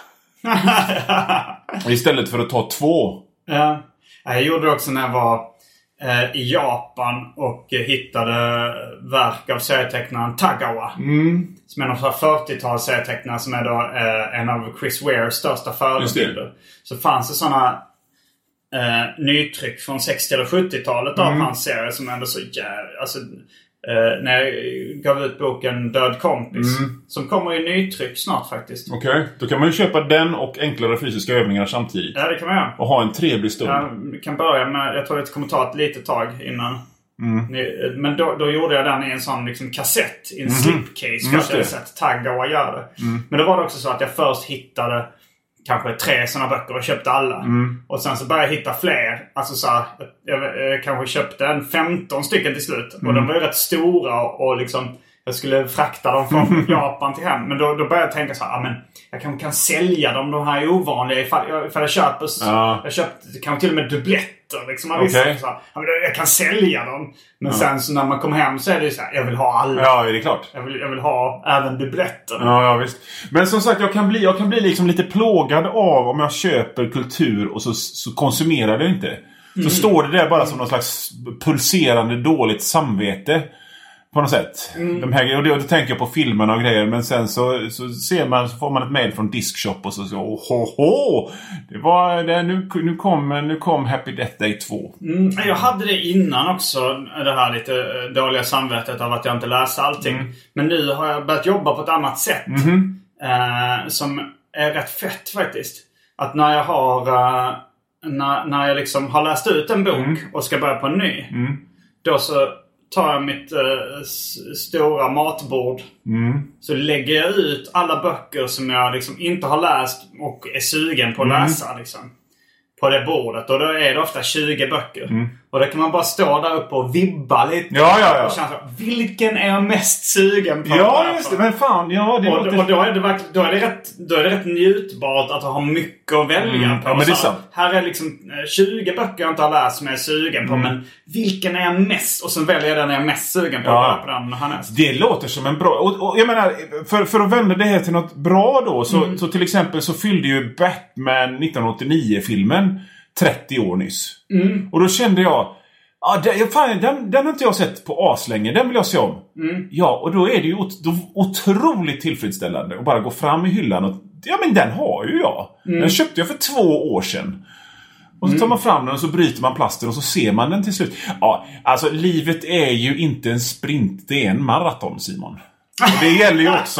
Istället för att ta 2. Ja. Jag gjorde det också när jag var i Japan och hittade verk av serietecknaren Tagawa. Som är någon 40-tals serietecknare som är då en av Chris Wares största förebilder. Så fanns det sådana nytryck från 60- eller 70-talet av hans serie som ändå så alltså, när jag gav ut boken Död kompis som kommer i nytryck snart faktiskt. Okej, då kan man ju köpa den och enklare fysiska övningar samtidigt. Ja, det kan man göra. Och ha en trevlig stund. Ja, vi kan börja med, jag tror det kommer ta ett litet tag innan. Men då gjorde jag den i en sån liksom kassett, i en slipcase för att jag hade sett Tagawa göra det. Men då var det också så att jag först hittade kanske 3 sådana böcker och köpte alla. Och sen så började jag hitta fler. Alltså så här, jag kanske köpte 15 stycken till slut. Och de var ju rätt stora och liksom jag skulle frakta dem från Japan till hem. Men då började jag tänka så här, men jag kanske kan sälja dem. De här är ovanliga ifall jag köper. Jag köpte kanske till och med dubbletter. Liksom, så här, jag kan sälja dem. Men sen så när man kommer hem så är det så här, jag vill ha alla. Ja, det är klart. Jag vill ha även dubbletter. Ja, visst. Men som sagt, jag kan bli liksom lite plågad av om jag köper kultur och så konsumerar det inte. Så står det där bara som någon slags pulserande dåligt samvete. På något sätt. De här, och då tänker jag på filmerna och grejer. Men sen så ser man, så får man ett mail från Diskshop. Och så det var det, nu kom Happy Death Day 2. Jag hade det innan också. Det här lite dåliga samvetet av att jag inte läste allting. Men nu har jag börjat jobba på ett annat sätt. Som är rätt fett faktiskt. Att när jag har när jag liksom har läst ut en bok och ska börja på en ny. Då så tar jag mitt stora matbord. Så lägger jag ut alla böcker som jag liksom inte har läst och är sugen på att läsa liksom, på det bordet. Och då är det ofta 20 böcker. Och då kan man bara stå där uppe och vibba lite. Ja. Och känna, vilken är jag mest sugen på? Ja, just det. Men fan, ja. Det och då är det rätt njutbart att ha mycket att välja på. Ja, men det är sant. Här är liksom 20 böcker jag inte har läst som jag är sugen på. Men vilken är jag mest? Och sen väljer jag den jag är mest sugen på. På den härnäst. Det låter som en bra... Och jag menar, för att vända det här till något bra då. Så till exempel så fyllde ju Batman 1989-filmen 30 år nyss. Och då kände jag... den har inte jag sett på aslänge. Den vill jag se om. Ja, och då är det ju otroligt tillfredsställande att bara gå fram i hyllan och... Ja, men den har ju jag. Den köpte jag för 2 år sedan. Och så tar man fram den och så bryter man plasten och så ser man den till slut. Ja, alltså livet är ju inte en sprint. Det är en maraton, Simon. Och det gäller ju också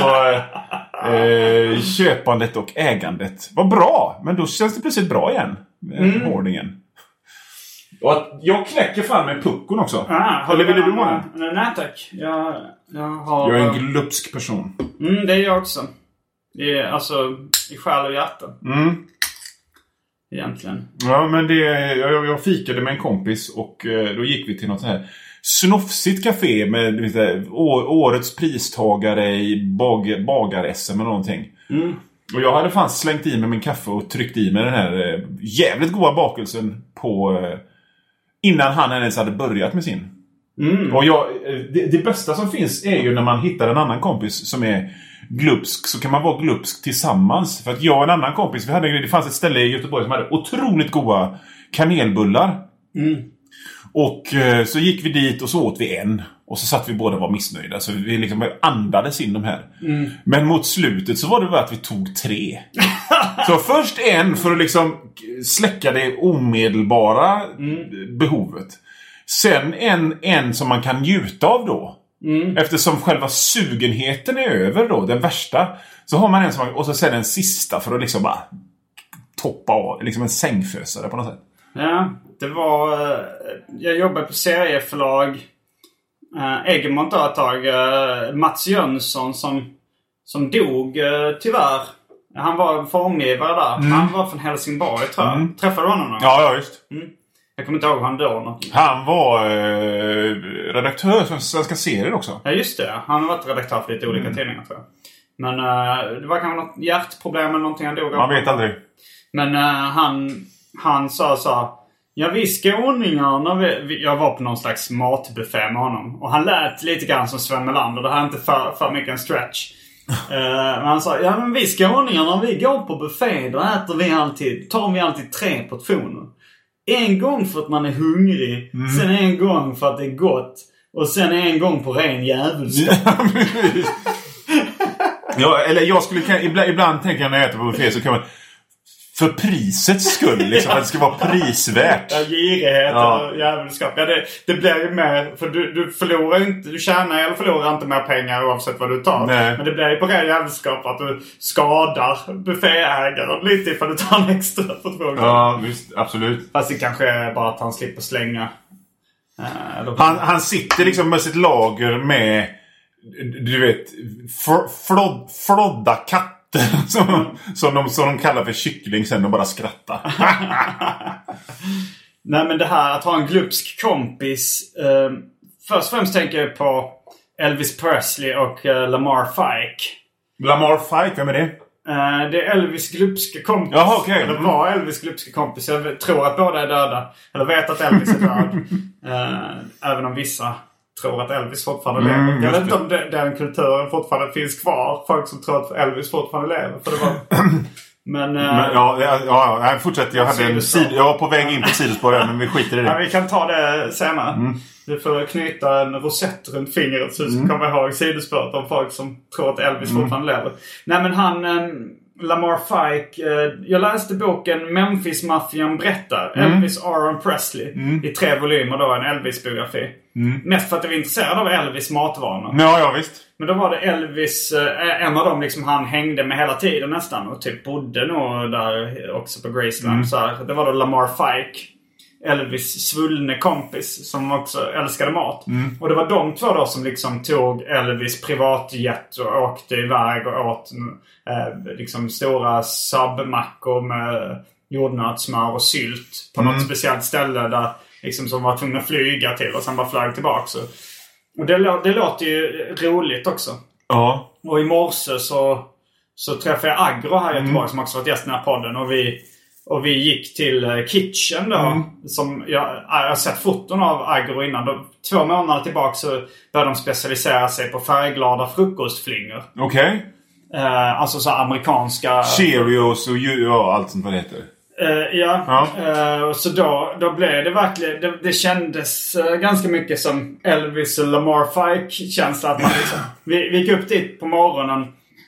köpandet och ägandet. Vad bra, men då känns det plötsligt bra igen. Ordningen. Och att jag knäcker fram med puckon också. Eller vill du ha den? Nej tack. Jag är en glupsk person. Det är jag också. Alltså i själ och hjärta. Egentligen. Ja, men jag fikade med en kompis och då gick vi till något så här snofsigt café med årets pristagare i bagar-SM eller någonting. Och jag hade fan slängt i mig min kaffe och tryckt i mig den här jävligt goda bakelsen på innan han ens hade börjat med sin. Och det bästa som finns är ju när man hittar en annan kompis som är glupsk, så kan man vara glupsk tillsammans. För att jag och en annan kompis, det fanns ett ställe i Göteborg som hade otroligt goda kanelbullar. Och så gick vi dit och så åt vi en. Och så satt vi båda och var missnöjda. Så vi liksom andades in de här. Men mot slutet så var det bara att vi tog 3. Så först en för att liksom släcka det omedelbara behovet. Sen en som man kan njuta av då. Eftersom själva sugenheten är över då, den värsta. Så har man en som, och så sen en sista för att liksom bara toppa av, liksom en sängfösare på något sätt. Ja, det var... Jag jobbade på serieförlag Egmont då ett tag. Mats Jönsson som dog tyvärr. Han var formgivare där. Han var från Helsingborg tror jag. Träffade du honom någon? Ja, visst. Jag kommer inte ihåg han då. Han var redaktör för Svenska serier också. Ja, just det. Han har varit redaktör för lite olika tidningar tror jag. Men det var kanske något hjärtproblem eller någonting han dog av. Man vet aldrig. Men han sa ja, vi skåningar, jag var på någon slags matbuffé med honom. Och han lät lite grann som Sven Melander. Det här är inte för mycket en stretch. Men han sa, ja men vi skåningar när vi går på buffé, då tar vi alltid 3 portioner. En gång för att man är hungrig, sen en gång för att det är gott, och sen en gång på ren djävulskap. Ja, eller jag skulle ibland tänka jag när jag äter på buffé så kan man för prisets skull liksom, att det ska vara prisvärt. Ja, girighet och jävelskap. Ja, det blir ju mer, för du förlorar inte, du tjänar eller förlorar inte mer pengar oavsett vad du tar. Nej. Men det blir ju på ren jävelskap att du skadar bufféägaren lite ifall du tar en extra portion. Ja, visst, absolut. Fast det kanske är bara att han slipper slänga. Han sitter liksom med sitt lager med, du vet, flodda katter. Som de kallar för kyckling sen och bara skrattar. Nej, men det här att ha en glupsk kompis. Först och främst tänker jag på Elvis Presley och Lamar Fike. Lamar Fike, vem är det? Det är Elvis glupska kompis. Jaha, okej. Eller var Elvis glupska kompis. Jag tror att båda är döda. Eller vet att Elvis är död. Även om vissa tror att Elvis fortfarande lever. Jag vet inte om den kulturen fortfarande finns kvar. Folk som tror att Elvis fortfarande lever. För det var... Men fortsätt. Jag var på väg in på sidospåret, men vi skiter i det. Ja, vi kan ta det senare. Du får knyta en rosett runt fingret så du kommer ihåg sidospåret om folk som tror att Elvis fortfarande lever. Nej, men han... Lamar Fike, jag läste boken Memphis-maffian berättar Elvis Aaron Presley i 3 volymer då, en Elvis-biografi. Mest för att jag var intresserad av Elvis matvanor. Ja, visst. Men då var det Elvis, en av dem liksom han hängde med hela tiden nästan och typ bodde nog där också på Graceland. Så här. Det var då Lamar Fike, Elvis svullne kompis som också älskade mat. Och det var de två då som liksom tog Elvis privatjet och åkte iväg och åt liksom stora submackor med jordnötssmör och sylt på något speciellt ställe där liksom som var tvungna att flyga till och sen bara flög tillbaka. Och det låter ju roligt också. Ja. Och i morse så träffade jag Agro här i Göteborg som också varit gäst i den här podden. Och vi gick till Kitchen då. Som jag har sett foton av Agro innan. 2 månader tillbaka så började de specialisera sig på färgglada frukostflingor. Okej. Alltså så amerikanska... Cheerios och allt sånt vad det heter. Så då blev det verkligen... Det kändes ganska mycket som Elvis och Lamar Fike-känsla. Att man liksom, vi gick upp dit på morgonen...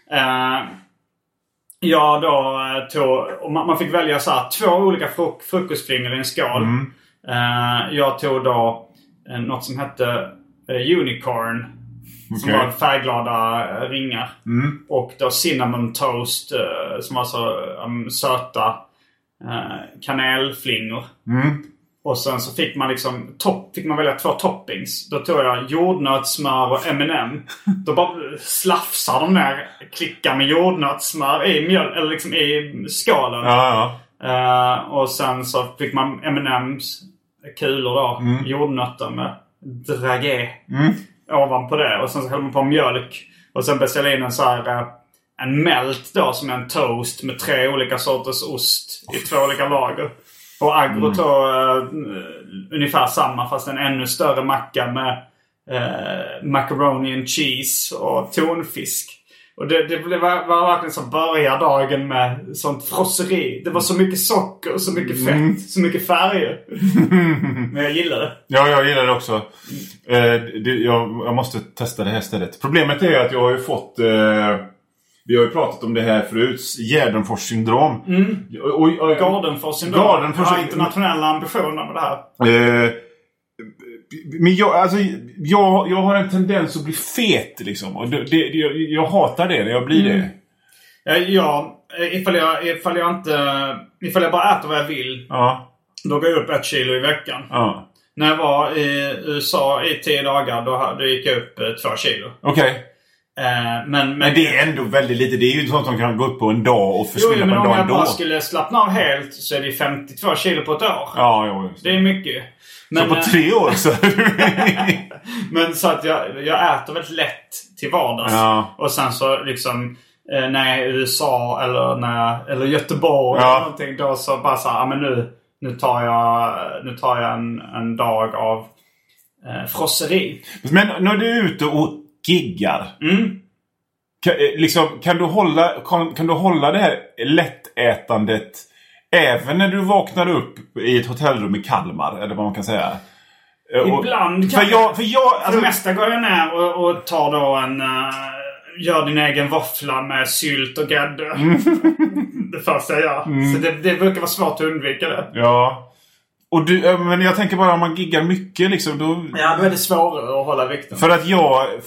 och man fick välja så här 2 olika frukostflingor i en skål. Jag tog då något som hette Unicorn. Som var färgglada ringar. Och då cinnamon toast som var så söta kanelflingor. Och sen så fick man liksom fick man välja 2 toppings. Då tog jag jordnötssmör och M&M. Då bara slafsar de där klickar med jordnötssmör i mjöl eller liksom i skalen. Och sen så fick man M&M's kulor då, jordnötter med dragé ovanpå det. Och sen så höll man på mjölk. Och sen beställde in en så här en melt då som är en toast med 3 olika sorters ost i 2 olika lager. Och Agro tog ungefär samma fast en ännu större macka med macaroni and cheese och tonfisk. Och det var verkligen så börja dagen med sånt frosseri. Det var så mycket socker och så mycket fett, så mycket färger. Men jag gillar det. Ja, jag gillar det också. Jag måste testa det här stället. Problemet är att jag har ju fått... vi har ju pratat om det här förut. Gardenfors-syndrom. Gardenfors-syndrom. Jag har internationella ambitioner med det här. Men jag har en tendens att bli fet liksom. Och jag hatar det när jag blir det. Ifall jag bara äter vad jag vill. Då går jag upp 1 kilo i veckan. När jag var i USA i 10 dagar, då gick jag upp 2 kilo. Okej. Men det är ändå väldigt lite. Det är ju sånt som kan gå upp på en dag och försvinna på en dag ändå. Men om jag bara skulle slappna av helt så är det 52 kilo på ett år. Ja, det är mycket. Men, så på 3 år så... Men så att jag äter väldigt lätt till vardags. Ja. Och sen så liksom... när jag är i USA eller Göteborg eller någonting, då så bara så här, men nu tar jag en dag av frosseri. Men när du är ute och giggar, kan du hålla det här lättätandet även när du vaknar upp i ett hotellrum i Kalmar, eller vad man kan säga? Ibland kan för det mesta går jag ner och tar då en gör din egen våffla med sylt och grädde. Det första jag gör. Så det brukar vara svårt att undvika det. Ja. Och men jag tänker bara om man giggar mycket liksom, då... Ja, då är det svårare att hålla vikten. För att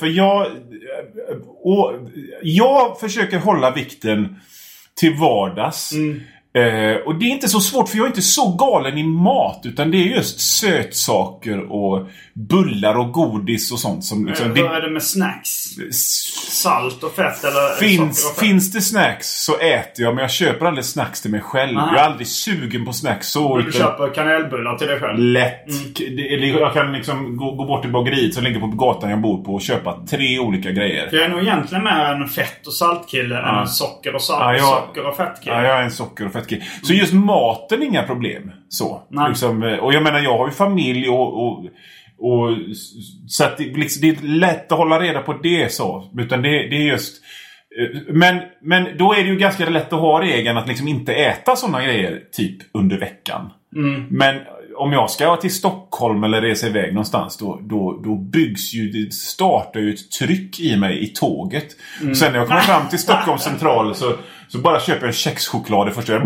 jag försöker hålla vikten till vardags. Och det är inte så svårt, för jag är inte så galen i mat, utan det är just sötsaker och bullar och godis och sånt som liksom, Vad är det med snacks? Salt och fett eller socker och fett? Finns det snacks så äter jag, men jag köper aldrig snacks till mig själv. Jag är aldrig sugen på snacks så. Du köper kanelbullar till dig själv? Lätt. Jag kan liksom gå bort till bageriet som ligger på gatan jag bor på och köpa 3 olika grejer. Jag är nog egentligen mer en fett- och saltkille än en socker- och socker- och fettkille. Ja, jag är en socker- och fettkille. Så just maten är inga problem. Så. Liksom, och jag menar, jag har ju familj och så att det är lätt att hålla reda på det så. Utan det är just... Men då är det ju ganska lätt att ha regeln att liksom inte äta sådana grejer typ under veckan. Men om jag ska till Stockholm eller resa iväg någonstans, då byggs ju, det startar ju ett tryck i mig i tåget. Sen när jag kommer fram till Stockholms central så bara köper jag en kexchoklad det första.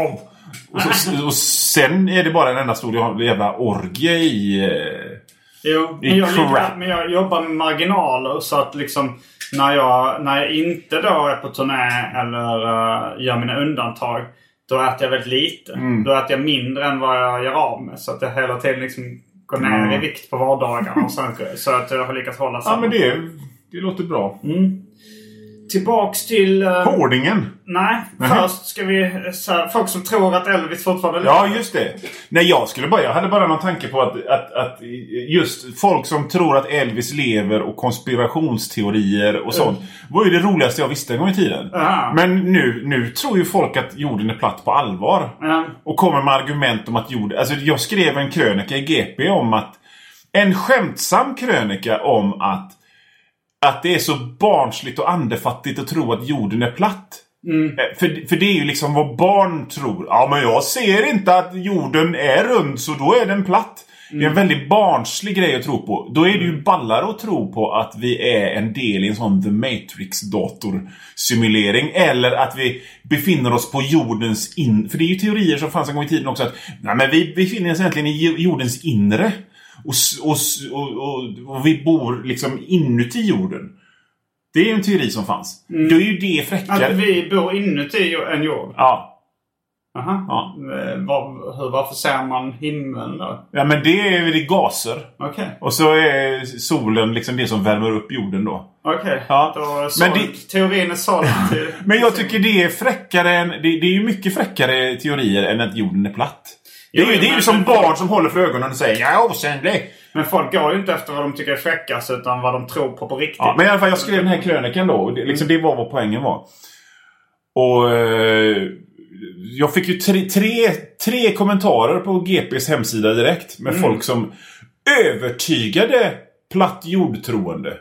Och sen är det bara en enda stor jävla orgie i... Jo, men jag jobbar med marginaler, så att liksom när jag inte då är på turné eller gör mina undantag, då äter jag väldigt lite. Då äter jag mindre än vad jag gör av med, så att jag hela tiden liksom går ner i vikt på vardagarna och så att jag har lyckats hålla samman. Ja, men det låter bra. Tillbaks till... Hårdingen? Nej, först ska vi... folk som tror att Elvis fortfarande lever. Ja, just det. Nej, jag hade bara någon tanke på att just folk som tror att Elvis lever och konspirationsteorier och sånt var ju det roligaste jag visste en gång i tiden. Men nu tror ju folk att jorden är platt på allvar. Och kommer med argument om att jorden... Alltså, jag skrev en krönika i GP om att... En skämtsam krönika om att det är så barnsligt och andefattigt att tro att jorden är platt. För det är ju liksom vad barn tror. Ja, men jag ser inte att jorden är rund, så då är den platt. Det är en väldigt barnslig grej att tro på. Då är det ju ballare att tro på att vi är en del i en sån The Matrix-datorsimulering. Eller att vi befinner oss på jordens För det är ju teorier som fanns en gång i tiden också. Att men vi befinner oss egentligen i jordens inre. Och vi bor liksom inuti jorden. Det är ju en teori som fanns. Då är ju det fräckare. Att vi bor inuti en jord? Ja. Aha. Ja. Varför ser man himlen då? Ja, men det är gaser. Okay. Och så är solen liksom det som värmer upp jorden då. Okej. Ja. Teorin är såld till... Men jag tycker det är fräckare än... Det är ju mycket fräckare teorier än att jorden är platt. Det är ju som barn som håller för ögonen och säger ja, osannolikt. Men folk går ju inte efter vad de tycker är fräckast, utan vad de tror på riktigt. Ja, men i alla fall, jag skrev den här krönikan då. Och det var vad poängen var. Och jag fick ju tre kommentarer på GPs hemsida direkt. Med folk som övertygade platt jordtroende.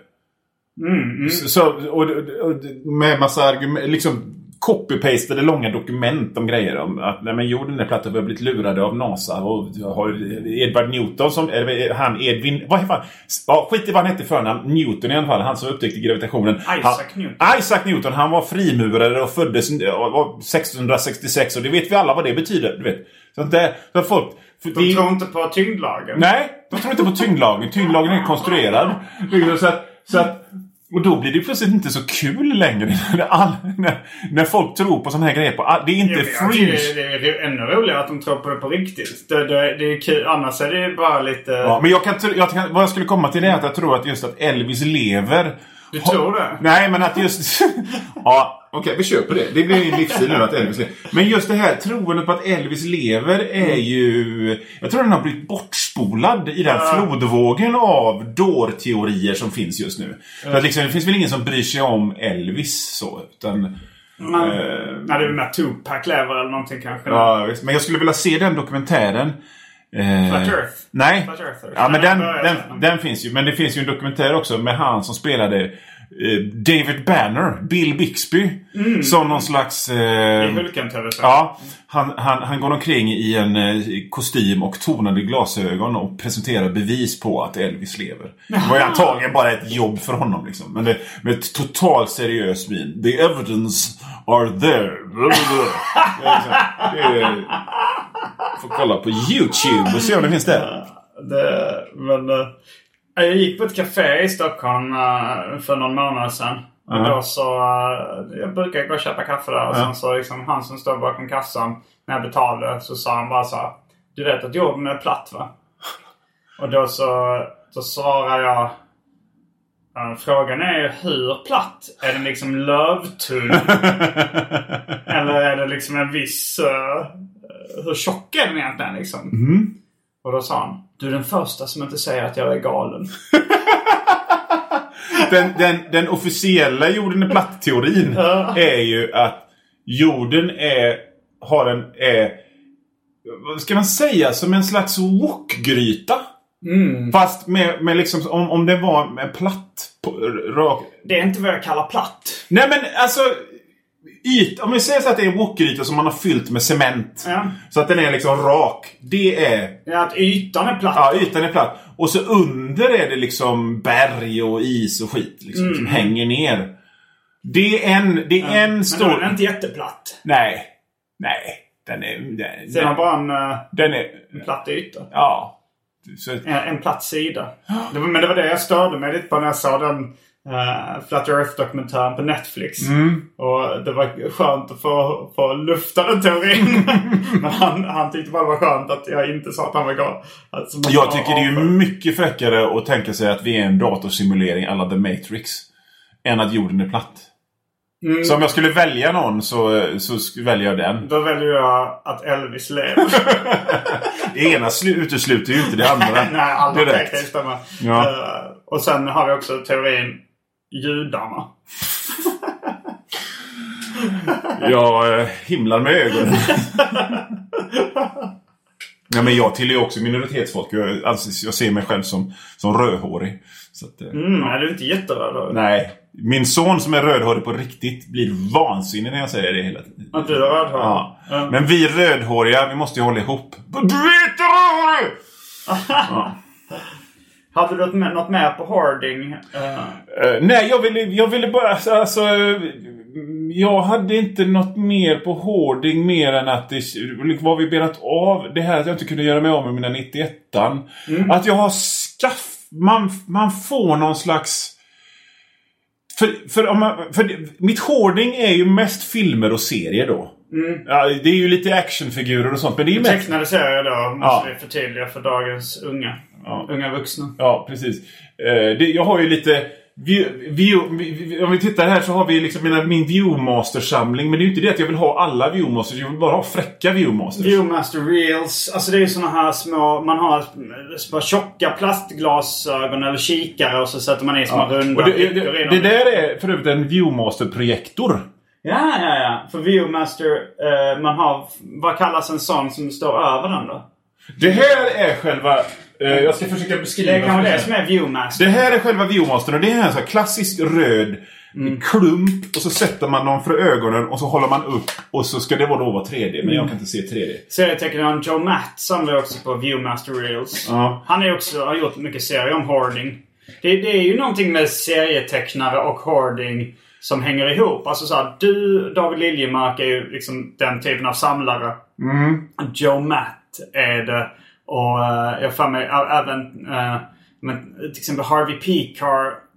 Och med massa argument, liksom copy-pastade långa dokument om grejer om att nej, men jorden är platt och vi har blivit lurade av NASA och har Edward Newton som han Edwin, vad heter han? Ja, skit i vad han hette förnamn, Newton i alla fall, han som upptäckte gravitationen. Isaac Newton, han var frimurare och föddes 1666 och det vet vi alla vad det betyder, du vet. Så folk de tror inte på tyngdlagen. Nej, de tror inte på tyngdlagen. Tyngdlagen är konstruerad. Så att Och då blir det plötsligt inte så kul längre när folk tror på sån här grejer. Det är inte fringe. Det är ännu roligare att de tror på det på riktigt. Det är kul. Annars är det bara lite... Ja, men vad jag skulle komma till är att jag tror att just att Elvis lever... Du tror det? Nej, men att just... Ja, okej, vi köper det. Det blir en livsstil nu att Elvis lever. Men just det här troende på att Elvis lever är ju... Jag tror den har blivit bortspolad i den flodvågen av dårteorier som finns just nu. För att liksom, det finns väl ingen som bryr sig om Elvis så, utan... det är med Tupac lever eller någonting kanske. Ja, visst. Men jag skulle vilja se den dokumentären. Flat Earth? Nej. Flat Earth. Ja, men den finns ju. Men det finns ju en dokumentär också med han som spelade David Banner, Bill Bixby, som någon slags... ja, han går omkring i en kostym och tonade glasögon och presenterar bevis på att Elvis lever. Det var ju antagligen bara ett jobb för honom liksom. Men med ett totalt seriös min. The evidence are there. Får kolla på YouTube och se om det finns där. Jag gick på ett café i Stockholm för någon månad sedan. Och då så... jag brukar gå och köpa kaffe där. Och sen så liksom, han som står bakom kassan, när jag betalade, så sa han bara så här: du vet att jorden är platt, va? Och då så svarar jag... frågan är ju hur platt? Är den liksom lövtunn? Eller är det liksom en viss... hur tjock är den egentligen liksom? Och då sa han: du är den första som inte säger att jag är galen. den officiella jorden är platt-teorin är ju att jorden vad ska man säga, som en slags wokgryta. Fast med liksom, om det var med platt rak. Det är inte vad jag kallar platt. Nej, men alltså om vi säger så att det är en wokgryta som man har fyllt med cement, så att den är liksom rak. Det är... Ja, att ytan är platt. Ja, ytan är platt. Och så under är det liksom berg och is och skit liksom, som hänger ner. Det är en stor... Men den är inte jätteplatt. Nej. Den är bara en platt yta. Ja. Så... En platt sida. Men det var det jag störde mig lite på när jag såg den Flat Earth-dokumentären på Netflix. Och det var skönt att få lufta den teorin. Men han tyckte bara det var skönt att jag inte sa att han var galen. Jag tycker det är ju mycket fräckare att tänka sig att vi är en datorsimulering alla The Matrix än att jorden är platt. Så om jag skulle välja någon så väljer jag den. Då väljer jag att Elvis lever. Det ena utesluter ju inte det andra. Nej, alla tecken stämmer. Och sen har vi också teorin judarna. Jag himlar med ögonen. Ja, men jag tillhör också minoritetsfolk. Jag ser mig själv som rödhårig. Så att, nej, du är inte jätterödhårig. Nej, min son som är rödhårig på riktigt blir vansinnig när jag säger det hela tiden. Att du är rödhårig? Ja. Men vi rödhåriga, vi måste ju hålla ihop. Du är inte rödhårig! Hade du något mer på hoarding? Nej, jag ville bara... Alltså, jag hade inte något mer på hoarding mer än att det var vi berat av. Det här att jag inte kunde göra mig av med mina 91an. Att jag har man får någon slags... För mitt hoarding är ju mest filmer och serier då. Ja, det är ju lite actionfigurer och sånt, men det är ju tecknade serier då måste vi förtydliga för dagens unga vuxna. Ja, precis. Jag har ju lite om vi tittar här så har vi liksom min Viewmaster-samling, men det är ju inte det att jag vill ha alla Viewmasters, jag vill bara ha fräcka Viewmasters. Viewmaster Reels, alltså det är ju såna här små, man har små tjocka plastglasögon eller kikare och så sätter man i små runda. Det där är för övrigt en Viewmaster-projektor. Ja. För Viewmaster, man har, vad kallas en sån som står över den då? Det här är själva... jag ska försöka beskriva... Det kan vara det som är Viewmaster. Det här är själva Viewmaster och det är en sån här klassisk röd klump. Och så sätter man dem för ögonen och så håller man upp. Och så ska det vara 3D, men jag kan inte se 3D. Serietecknaren Joe Matt samlar också på Viewmaster Reels. Han har gjort mycket serier om hoarding. Det är ju någonting med serietecknare och hoarding som hänger ihop. Alltså så här, du, David Liljemark, är ju liksom den typen av samlare. Joe Matt är det. Och jag får mig även till exempel Harvey Pekar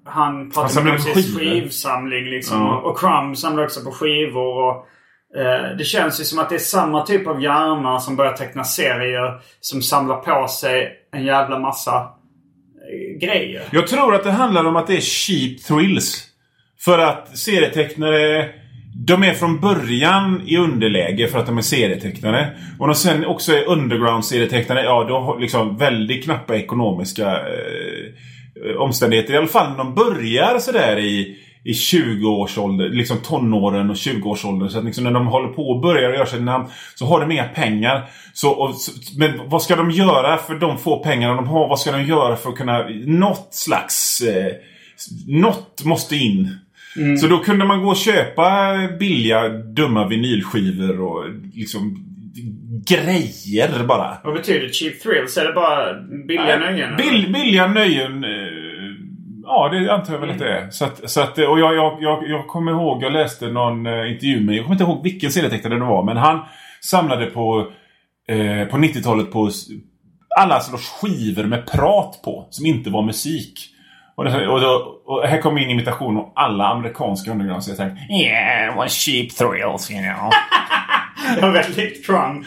han pratade om sin skivsamling liksom. Och Crumb samlar också på skivor. Och det känns ju som att det är samma typ av hjärna som börjar teckna serier som samlar på sig en jävla massa grejer. Jag tror att det handlar om att det är cheap thrills. För att serietecknare, de är från början i underläge för att de är serietecknare. Och de sen också är underground-serietecknare. Ja, de har liksom väldigt knappa ekonomiska omständigheter. I alla fall när de börjar sådär i 20-årsåldern, liksom tonåren och 20-årsåldern. Så att liksom när de håller på och börjar göra sig namn så har de inga pengar. Men vad ska de göra för de få pengarna de har? Vad ska de göra för att kunna... Något slags... något måste in. Så då kunde man gå och köpa billiga, dumma vinylskivor och liksom grejer bara. Vad betyder cheap thrills? Är det bara billiga nöjen? Billiga nöjen... Ja, det antar jag väl att det är. Så att, och jag kommer ihåg, jag läste någon intervju med, jag kommer inte ihåg vilken serietecknare det var, men han samlade på 90-talet på alla sorts skivor med prat på, som inte var musik. Och här kom min imitation av alla amerikanska underground, så jag tänkte, yeah, it was cheap thrills, you know. Det var väldigt Trump.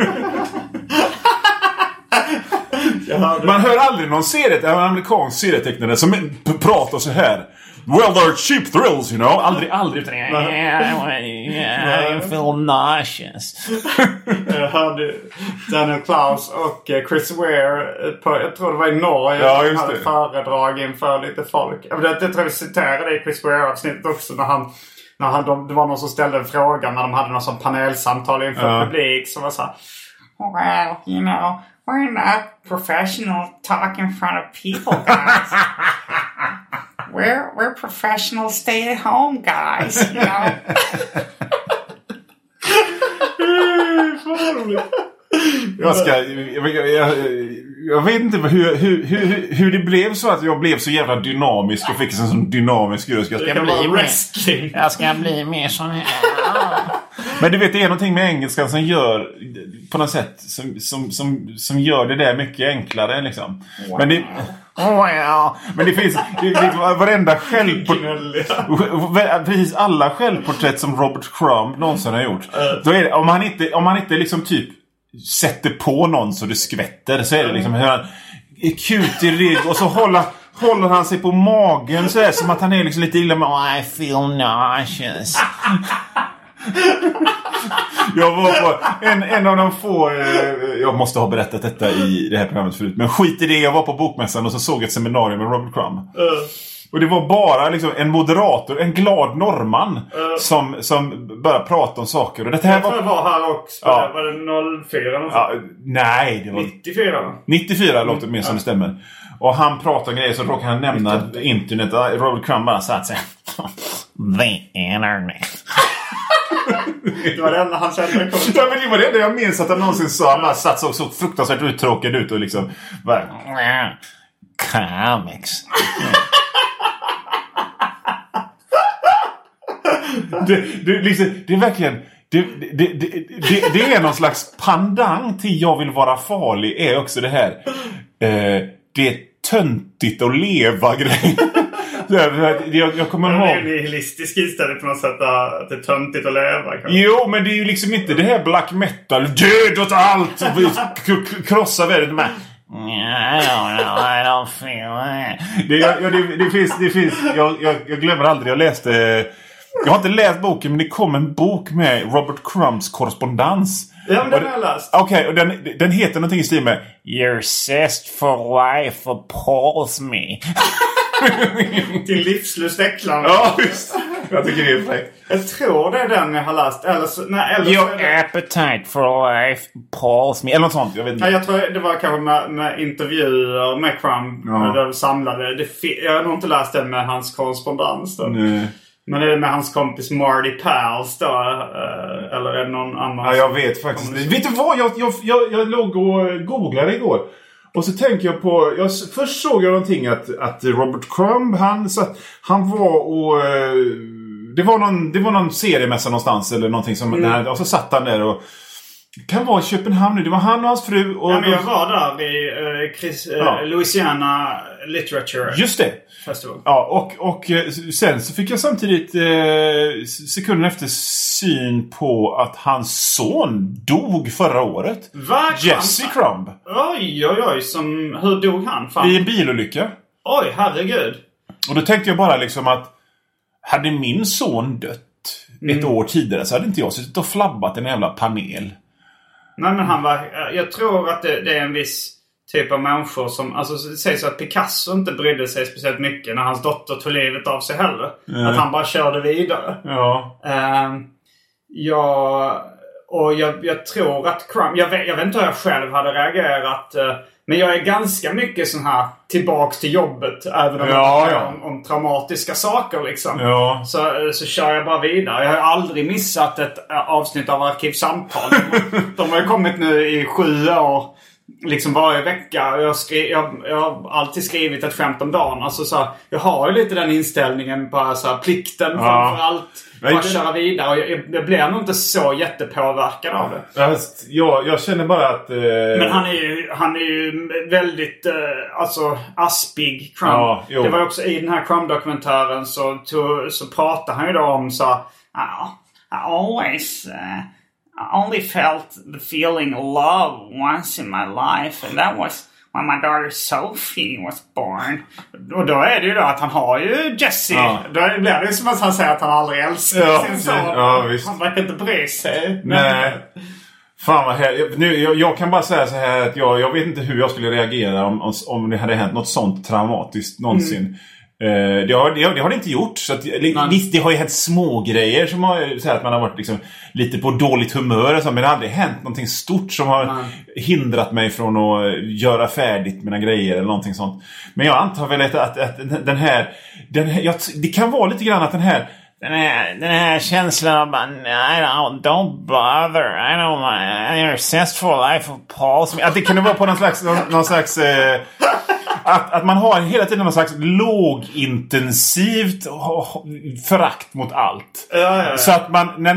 Man hör aldrig någon amerikansk serietecknare som pratar så här. Well, they're cheap thrills, you know. Aldrig. I feel nauseous. Jag hörde Daniel Klaus och Chris Ware jag tror det var i Norge. Ja, just hade det. Föredrag inför lite folk. Jag tror vi citerade i Chris Ware-avsnittet också när det var någon som ställde en fråga när de hade någon sån panelsamtal inför publik som var så här, well, you know, we're not professional talking in front of people, guys. We're professional stay-at-home guys, you know. Jag vet inte hur det blev så att jag blev så jävla dynamisk och fick en sån dynamisk röst. Jag ska bli mer sån här. Men du vet, det är någonting med engelskan som gör på något sätt som gör det där mycket enklare liksom. Wow. Men det finns varenda precis alla självporträtt som Robert Crumb någonsin har gjort. Då är det, om han inte liksom typ sätter på någon så det skvätter, så är det liksom hur han är kut i rygg och så håller han sig på magen så är som att han är liksom lite illa med I feel nauseous. Jag var på en av de få jag måste ha berättat detta i det här programmet förut, men skit i det, jag var på bokmässan och så såg ett seminarium med Robert Crumb. Och det var bara liksom en moderator, en glad norrman som började prata om saker. Och det här var här också. Ja. Var det 04? Ja, nej, det var 94. 94 låter mer som det stämmer. Och han pratade om grejer så råkade han nämna internet. Robert Crumb bara satt sig. The internet. Det var det enda han kände. Ja, men det var det jag minns att han någonsin sa. Han bara satt så fruktansvärt uttråkad ut och liksom bara, comics. Det är verkligen det är någon slags pandang till jag vill vara farlig är också det här. Det är töntigt att leva grej. Jag kommer ihåg. Det är nihilistisk istället på något sätt att det är töntigt att leva. Kanske. Jo, men det är ju liksom inte det här black metal död åt allt krossa världen med. I don't feel it. Det finns jag glömmer aldrig, jag har inte läst boken, men det kom en bok med Robert Crumbs korrespondens. Ja, men den har jag läst. Okej, och den heter någonting i stil med Your zest for life appalls me. Din livslust äcklar. Ja, visst. Jag tycker det är fräckt. Jag tror det är den jag har läst. Your appetite for life appalls me. Eller något sånt, jag vet inte. Jag tror det var kanske med intervjuer med Crumb. Där de samlade. Jag har nog inte läst den med hans korrespondens då. Nej. Men är det med hans kompis Marty Pals då? Eller är det någon annan? Ja, jag vet faktiskt. Vet du vad? Jag låg och googlade igår. Och så tänker jag på... Först såg jag någonting att Robert Crumb, han var och... Det var någon seriemässa någonstans eller någonting som... Och så satt han där och Kan vara i Köpenhamn nu. Det var han och hans fru. Och men jag var där i Louisiana Literature. Just det. Festival. Ja, och sen så fick jag samtidigt sekunden efter syn på att hans son dog förra året. Jesse Crumb. Oj. Hur dog han? Fan. I en bilolycka. Oj, herregud. Och då tänkte jag bara liksom att hade min son dött ett år tidigare så hade inte jag suttit och flabbat en jävla panel. Nej, men jag tror att det är en viss typ av människor som, alltså det sägs att Picasso inte brydde sig speciellt mycket när hans dotter tog livet av sig heller. Att han bara körde vidare. Ja. Jag tror att Crumb, jag vet inte hur jag själv hade reagerat, men jag är ganska mycket sån här tillbaks till jobbet, även om om traumatiska saker liksom. Ja. Så kör jag bara vidare. Jag har aldrig missat ett avsnitt av Arkivsamtal. De har ju kommit nu i 7 år. Liksom varje vecka. Jag har alltid skrivit ett skämt om dagen. Alltså så här, jag har ju lite den inställningen på så här, plikten framför allt. Bara köra vidare. Och jag blir nog inte så jättepåverkad av det. Jag känner bara att... Men han är ju väldigt aspig, Crumb. Det var också i den här Crumb-dokumentären så pratade han ju då om så I always... I only felt the feeling of love once in my life, and that was when my daughter Sophie was born. Och då är det ju då att han har ju Jesse. Då blir det ju som att han säger att han aldrig älskar sin son. Han verkar inte bry sig. Nej. Fan vad jag kan bara säga så här att jag vet inte hur jag skulle reagera om det hade hänt något sånt traumatiskt någonsin. Det har det inte gjort. Så att, det har ju hänt små grejer som har så här, att man har varit liksom, lite på dåligt humör och så, men det har aldrig hänt någonting stort som har hindrat mig från att göra färdigt mina grejer eller någonting sånt. Men jag antar väl att den här det kan vara lite grann att den här känslan av don't bother, I know my zestful life of Paul, att det kunde vara på någon slags att man har hela tiden någon slags lågintensivt förakt mot allt. Så att man när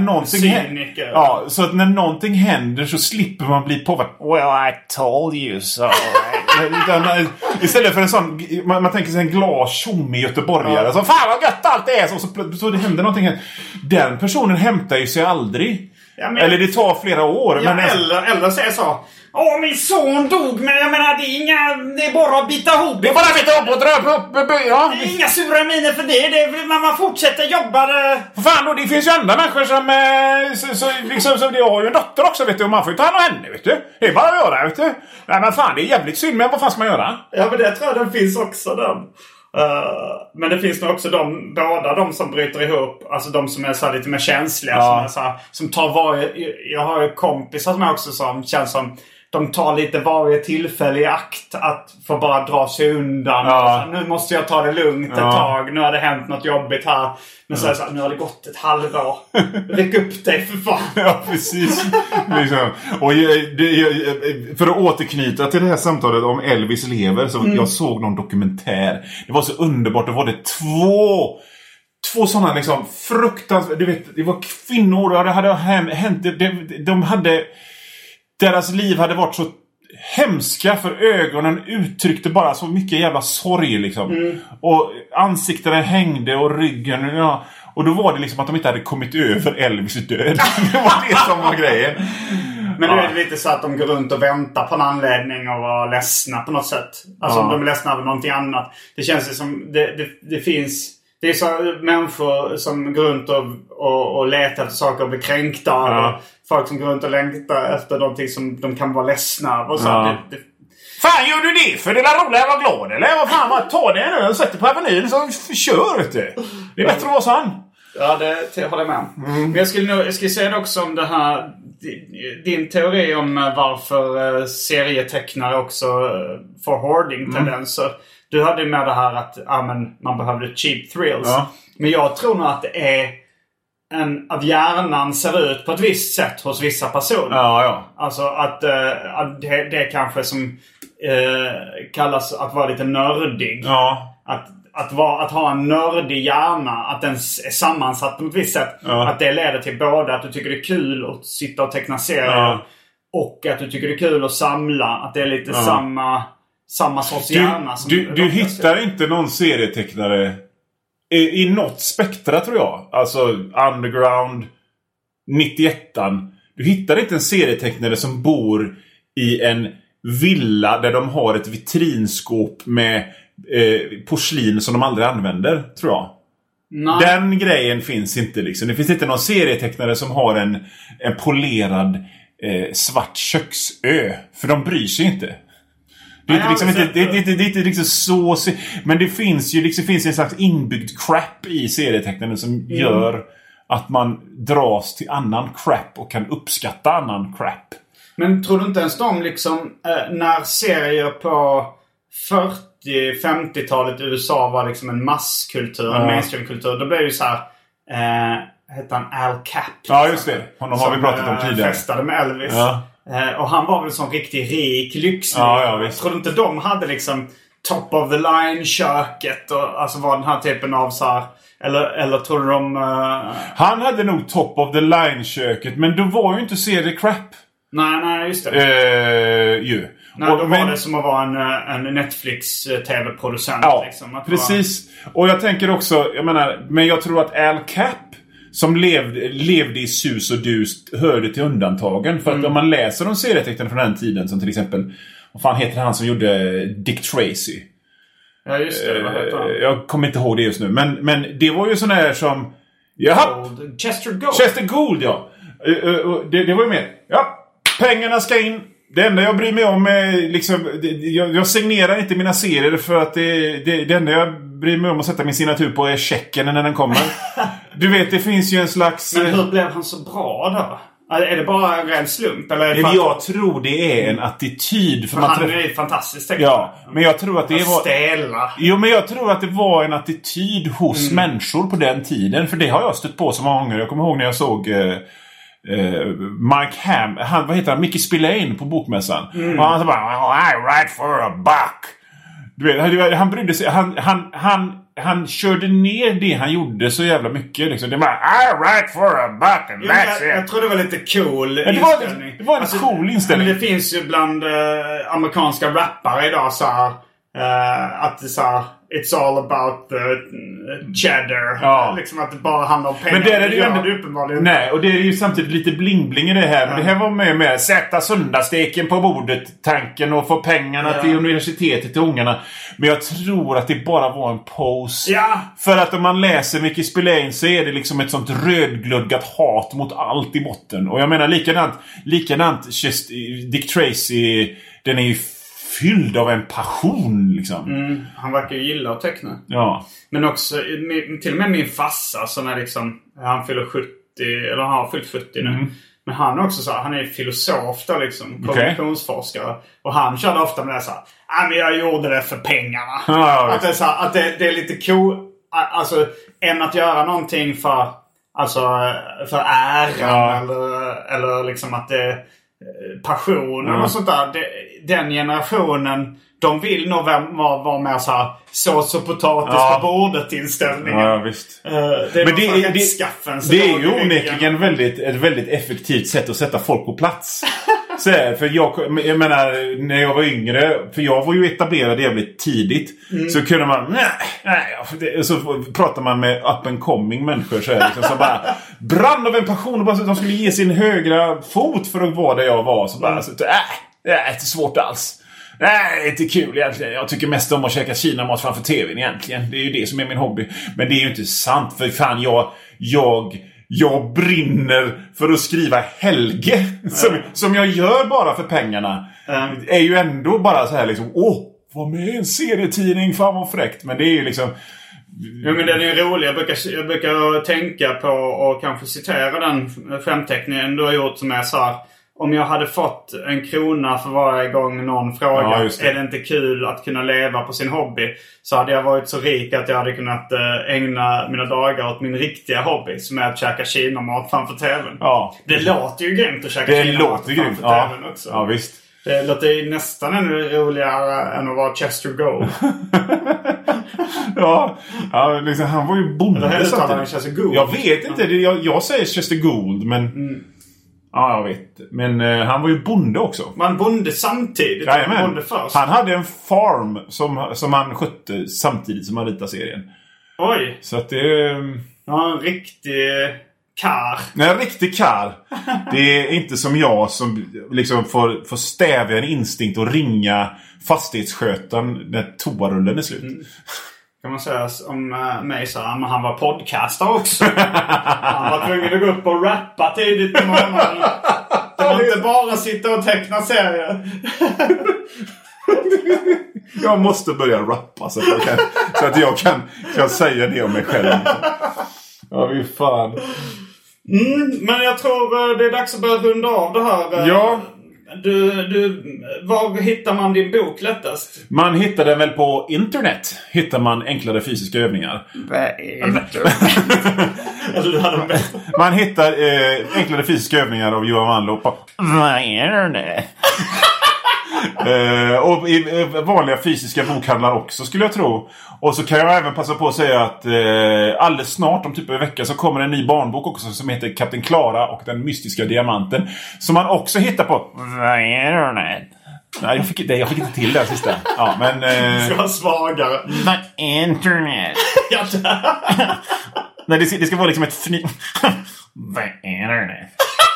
någonting händer så slipper man bli påverkad. Well, I told you so. Istället för en sån man tänker sig en glad tjomme göteborgare så fan vad gött allt det är så det händer någonting här. Den personen hämtar ju sig aldrig. Eller det tar flera år. Men eller säger så. Min son dog, men jag menar det är bara att bita ihop. Det är bara att bita ihop och dra upp. Ja. Det är inga sura miner för det. Man fortsätter jobba. Fan då, det finns ju andra människor som det har ju en dotter också, vet du. Och man får ju ta hand om henne, vet du. Det är bara att göra, vet du. Nej men fan, det är jävligt synd, men vad fan ska man göra? Ja, men det tror jag den finns också den. Men det finns nog också båda de som bryter ihop. Alltså de som är så lite mer känsliga som tar jag har ju kompisar som också som känns som de tar lite varje tillfälle i akt att få bara dra sig undan. Så, nu måste jag ta det lugnt ett tag. Nu har det hänt något jobbigt här. Men så nu har det gått ett halvår. Räck upp dig för fan. Ja, precis. Liksom. Och för att återknyta till det här samtalet om Elvis lever så jag såg någon dokumentär. Det var så underbart. Det var det två sådana liksom fruktansvärt, du vet, det var kvinnor och det hade hänt de hade deras liv hade varit så hemska för ögonen, uttryckte bara så mycket jävla sorg liksom. Och ansiktena hängde och ryggen och då var det liksom att de inte hade kommit över Elvis död. Det var det som var grejen. Men det är lite så att de går runt och väntar på en anledning och var ledsna på något sätt. Alltså om de är ledsna över någonting annat. Det känns som det finns. Det är så människor som går runt och letar efter saker och blir kränkta. Folk som går runt och längtar efter någonting som de kan vara ledsna av. Och så. Fan, gör du det? För det är roligt att vara glad. Eller vad fan, ta det nu och sätter på avenyn så kör det. Det är bättre att vara sån. Ja, det håller jag med. Men jag skulle säga också om det här. Din teori om varför serietecknare också får hoarding-tendenser. Du hade med det här att man behövde cheap thrills. Men jag tror nog att det är att hjärnan ser ut på ett visst sätt hos vissa personer. Alltså att det kanske som kallas att vara lite nördig. Att ha en nördig hjärna, att den är sammansatt på ett visst sätt. Att det leder till både att du tycker det är kul att sitta och teckna serier. och att du tycker det är kul att samla. Att det är lite samma sorts hjärna. Du hittar inte någon serietecknare i något spektra, tror jag. Alltså Underground, 91an. Du hittar inte en serietecknare som bor i en villa där de har ett vitrinskåp med porslin som de aldrig använder, tror jag. Nej. Den grejen finns inte liksom. Det finns inte någon serietecknare som har en polerad svart köksö. För de bryr sig inte. Det är inte liksom så... Men det finns ju liksom, finns en slags inbyggd crap i serietecknaren som gör att man dras till annan crap och kan uppskatta annan crap. Men tror du inte ens de liksom, när serier på 40-50-talet i USA var liksom en masskultur, en mainstreamkultur, då blev det ju så här, heter han Al Cap. Ja, just det. Honom har vi pratat om tidigare. Festade med Elvis. Ja. Och han var väl en sån riktigt rik lyxlig. Ja, visst. Tror du inte de hade liksom top of the line köket och alltså var den här typen av så här, eller tror du de... Han hade nog top of the line köket, men då var ju inte serie crap. Nej, just det. Ju. Nej, då var det som att vara en Netflix-tv-producent. Ja, liksom, precis. Och jag tänker också, men jag tror att Al Cap, som levde i sus och dus, hörde till undantagen. För att om man läser de serietecknen från den tiden, som till exempel, vad fan heter han som gjorde Dick Tracy? Ja, just det. Vad heter han? Jag kommer inte ihåg det just nu. Men det var ju sån här som... Chester Gould. Chester Gould, ja. Det var ju med. Ja, pengarna ska in. Det enda jag bryr mig om är liksom... Jag signerar inte mina serier för att det enda jag bryr mig om att sätta min signatur på är checken när den kommer. Du vet, det finns ju en slags... Men hur blev han så bra då? Är det bara en ren slump? Eller jag tror det är en attityd. För han är ju fantastiskt tecknare. Ja, men jag tror att det var... Ställa. Jo, men jag tror att det var en attityd hos människor på den tiden. För det har jag stött på så många gånger. Jag kommer ihåg när jag såg... Mike Ham, vad heter han? Mickey Spillane på bokmässan. Och han sa bara, I write for a buck. Du vet, han brydde sig. Han körde ner det han gjorde så jävla mycket liksom. Det var I write for a buck and that's it. Jag tror det var lite cool inställning. Det var en cool inställning. Men det finns ju bland amerikanska rappare idag så här, att det så här, it's all about the cheddar. Ja. Liksom att det bara handlar om pengar. Men det är det ju ändå uppenbarligen. Nej, och det är ju samtidigt lite bling-bling i det här. Men det här var med sätta söndagsteken på bordet, tanken, och få pengarna till universitetet till ungarna. Men jag tror att det bara var en pose. Ja. För att om man läser Mickey Spillane så är det liksom ett sånt rödglödgat hat mot allt i botten. Och jag menar likadant Dick Tracy, den är ju fylld av en passion liksom. Han verkar ju gilla att teckna. Ja. Men också till och med min farsa som är liksom, han fyller 70, eller han har fyllt 70 nu. Men han är också så här, han är filosof då liksom, kommunikationsforskare. Och han körde ofta med det så här, men jag gjorde det för pengarna. Att det är så här, att det är lite cool, alltså än att göra någonting för äran eller liksom att det passionen och sånt där. Den generationen, de vill nog vara med så här sås och potatis på bordet inställningen. Ja, visst. Det är ju onekligen ett väldigt effektivt sätt att sätta folk på plats. Så här, för jag menar, när jag var yngre, för jag var ju etablerad jävligt tidigt, så kunde man så pratar man med up and coming människor så här, liksom, så bara brann av en passion och bara så de skulle ge sin högra fot för att vara där jag var, så bara det är inte svårt alls. Nej, inte kul egentligen. Jag tycker mest om att käka Kina-mat framför tvn egentligen. Det är ju det som är min hobby. Men det är ju inte sant, för fan jag brinner för att skriva Helge som jag gör bara för pengarna. Är ju ändå bara så här liksom, vad med en serietidning, fan vad fräckt. Men det är ju liksom... Ja, men den är rolig. Jag brukar tänka på och kanske citera den skämtteckningen du har gjort som är så här: om jag hade fått en krona för varje gång någon frågar är det inte kul att kunna leva på sin hobby, så hade jag varit så rik att jag hade kunnat ägna mina dagar åt min riktiga hobby, som är att käka Kina-mat framför tvn. Ja. Det låter ju grymt att käka Kina-mat framför tvn också. Ja, visst. Det låter ju nästan ännu roligare än att vara Chester Gould. ja, liksom, han var ju bonde. Chester Gould. Jag vet inte, jag säger Chester Gould, men... Ja, jag vet. Men han var ju bonde också. Man bonde samtidigt? Jajamän. Bonde först. Han hade en farm som han skötte samtidigt som han ritade serien. Oj. Så att det... Ja, en riktig kar. Nej, en riktig kar. Det är inte som jag som liksom får stävja en instinkt och ringa fastighetsskötaren när toarullen är slut. Kan man säga om mig så här, men han var podcaster också. Han var tvungen att gå upp och rappa tidigt på morgonen. Det var inte bara sitta och teckna serier. Jag måste börja rappa så att jag kan säga det om mig själv. Ja, vi fan. Men jag tror det är dags att börja runda av det här. Ja. Var hittar man din bok lättast? Man hittar den väl på internet. Hittar man enklare fysiska övningar. Man hittar enklare fysiska övningar av Johan Wanlo på internet. Och i vanliga fysiska bokhandlar också, skulle jag tro. Och så kan jag även passa på att säga att alldeles snart, om typ en vecka, så kommer en ny barnbok också som heter Kapten Klara och den mystiska diamanten, som man också hittar på internet. Nej, jag fick inte till det sista. Ja, men ska vara svagare. Internet. Nej, det ska vara liksom ett internet.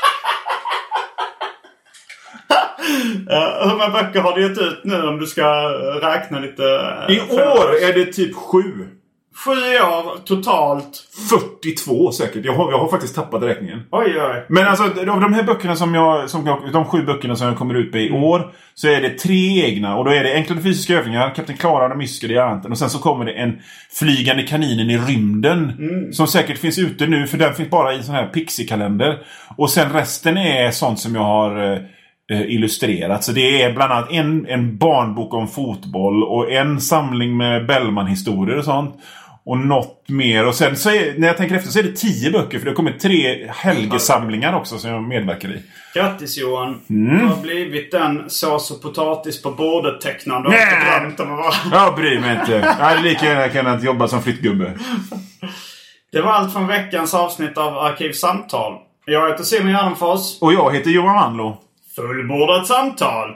Hur många böcker har du gett ut nu om du ska räkna lite? I år är det typ 7. 7 år totalt. 42 säkert. Jag har faktiskt tappat räkningen. Oj. Men alltså av de här böckerna de 7 böckerna som jag kommer ut med i år, så är det 3 egna. Och då är det enklare fysiska övningar, Kapten Klara och den mystiska diamanten. Och sen så kommer det en flygande kaninen i rymden. Som säkert finns ute nu, för den finns bara i en sån här Pixie-kalender. Och sen resten är sånt som jag har illustrerat. Så det är bland annat en barnbok om fotboll och en samling med Bellman-historier och sånt. Och något mer. Och sen så när jag tänker efter så är det 10 böcker. För det kommer 3 helgesamlingar också som jag medverkar i. Grattis Johan. Du har blivit den sås och potatis på bordet tecknande. Jag bryr mig inte. Jag hade lika gärna kunnat jobba som flyttgubbe. Det var allt från veckans avsnitt av Arkivsamtal. Jag heter Simon Gärdenfors. Och jag heter Johan Wanlo. Fullbordat samtal.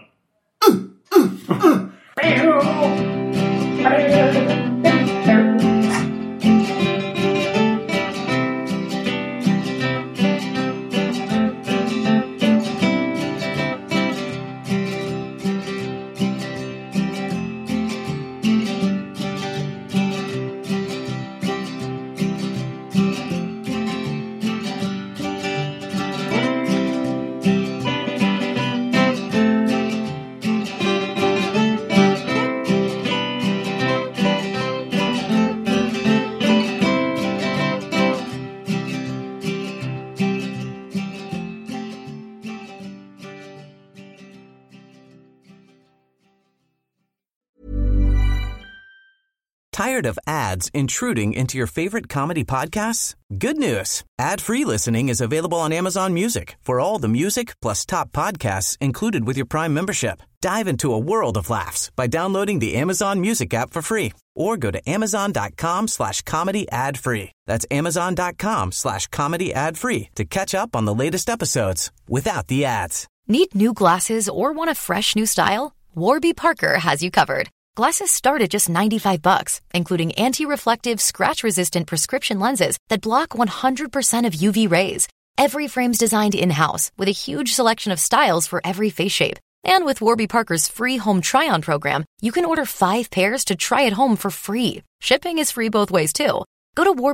Tired of ads intruding into your favorite comedy podcasts? Good news. Ad-free listening is available on Amazon Music for all the music plus top podcasts included with your Prime membership. Dive into a world of laughs by downloading the Amazon Music app for free or go to amazon.com/comedy ad-free. That's amazon.com/comedy ad-free to catch up on the latest episodes without the ads. Need new glasses or want a fresh new style? Warby Parker has you covered. Glasses start at just $95, including anti-reflective, scratch-resistant prescription lenses that block 100% of UV rays. Every frame's designed in-house with a huge selection of styles for every face shape. And with Warby Parker's free home try-on program, you can order 5 pairs to try at home for free. Shipping is free both ways, too. Go to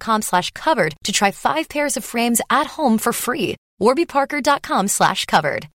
warbyparker.com/covered to try 5 pairs of frames at home for free. warbyparker.com/covered.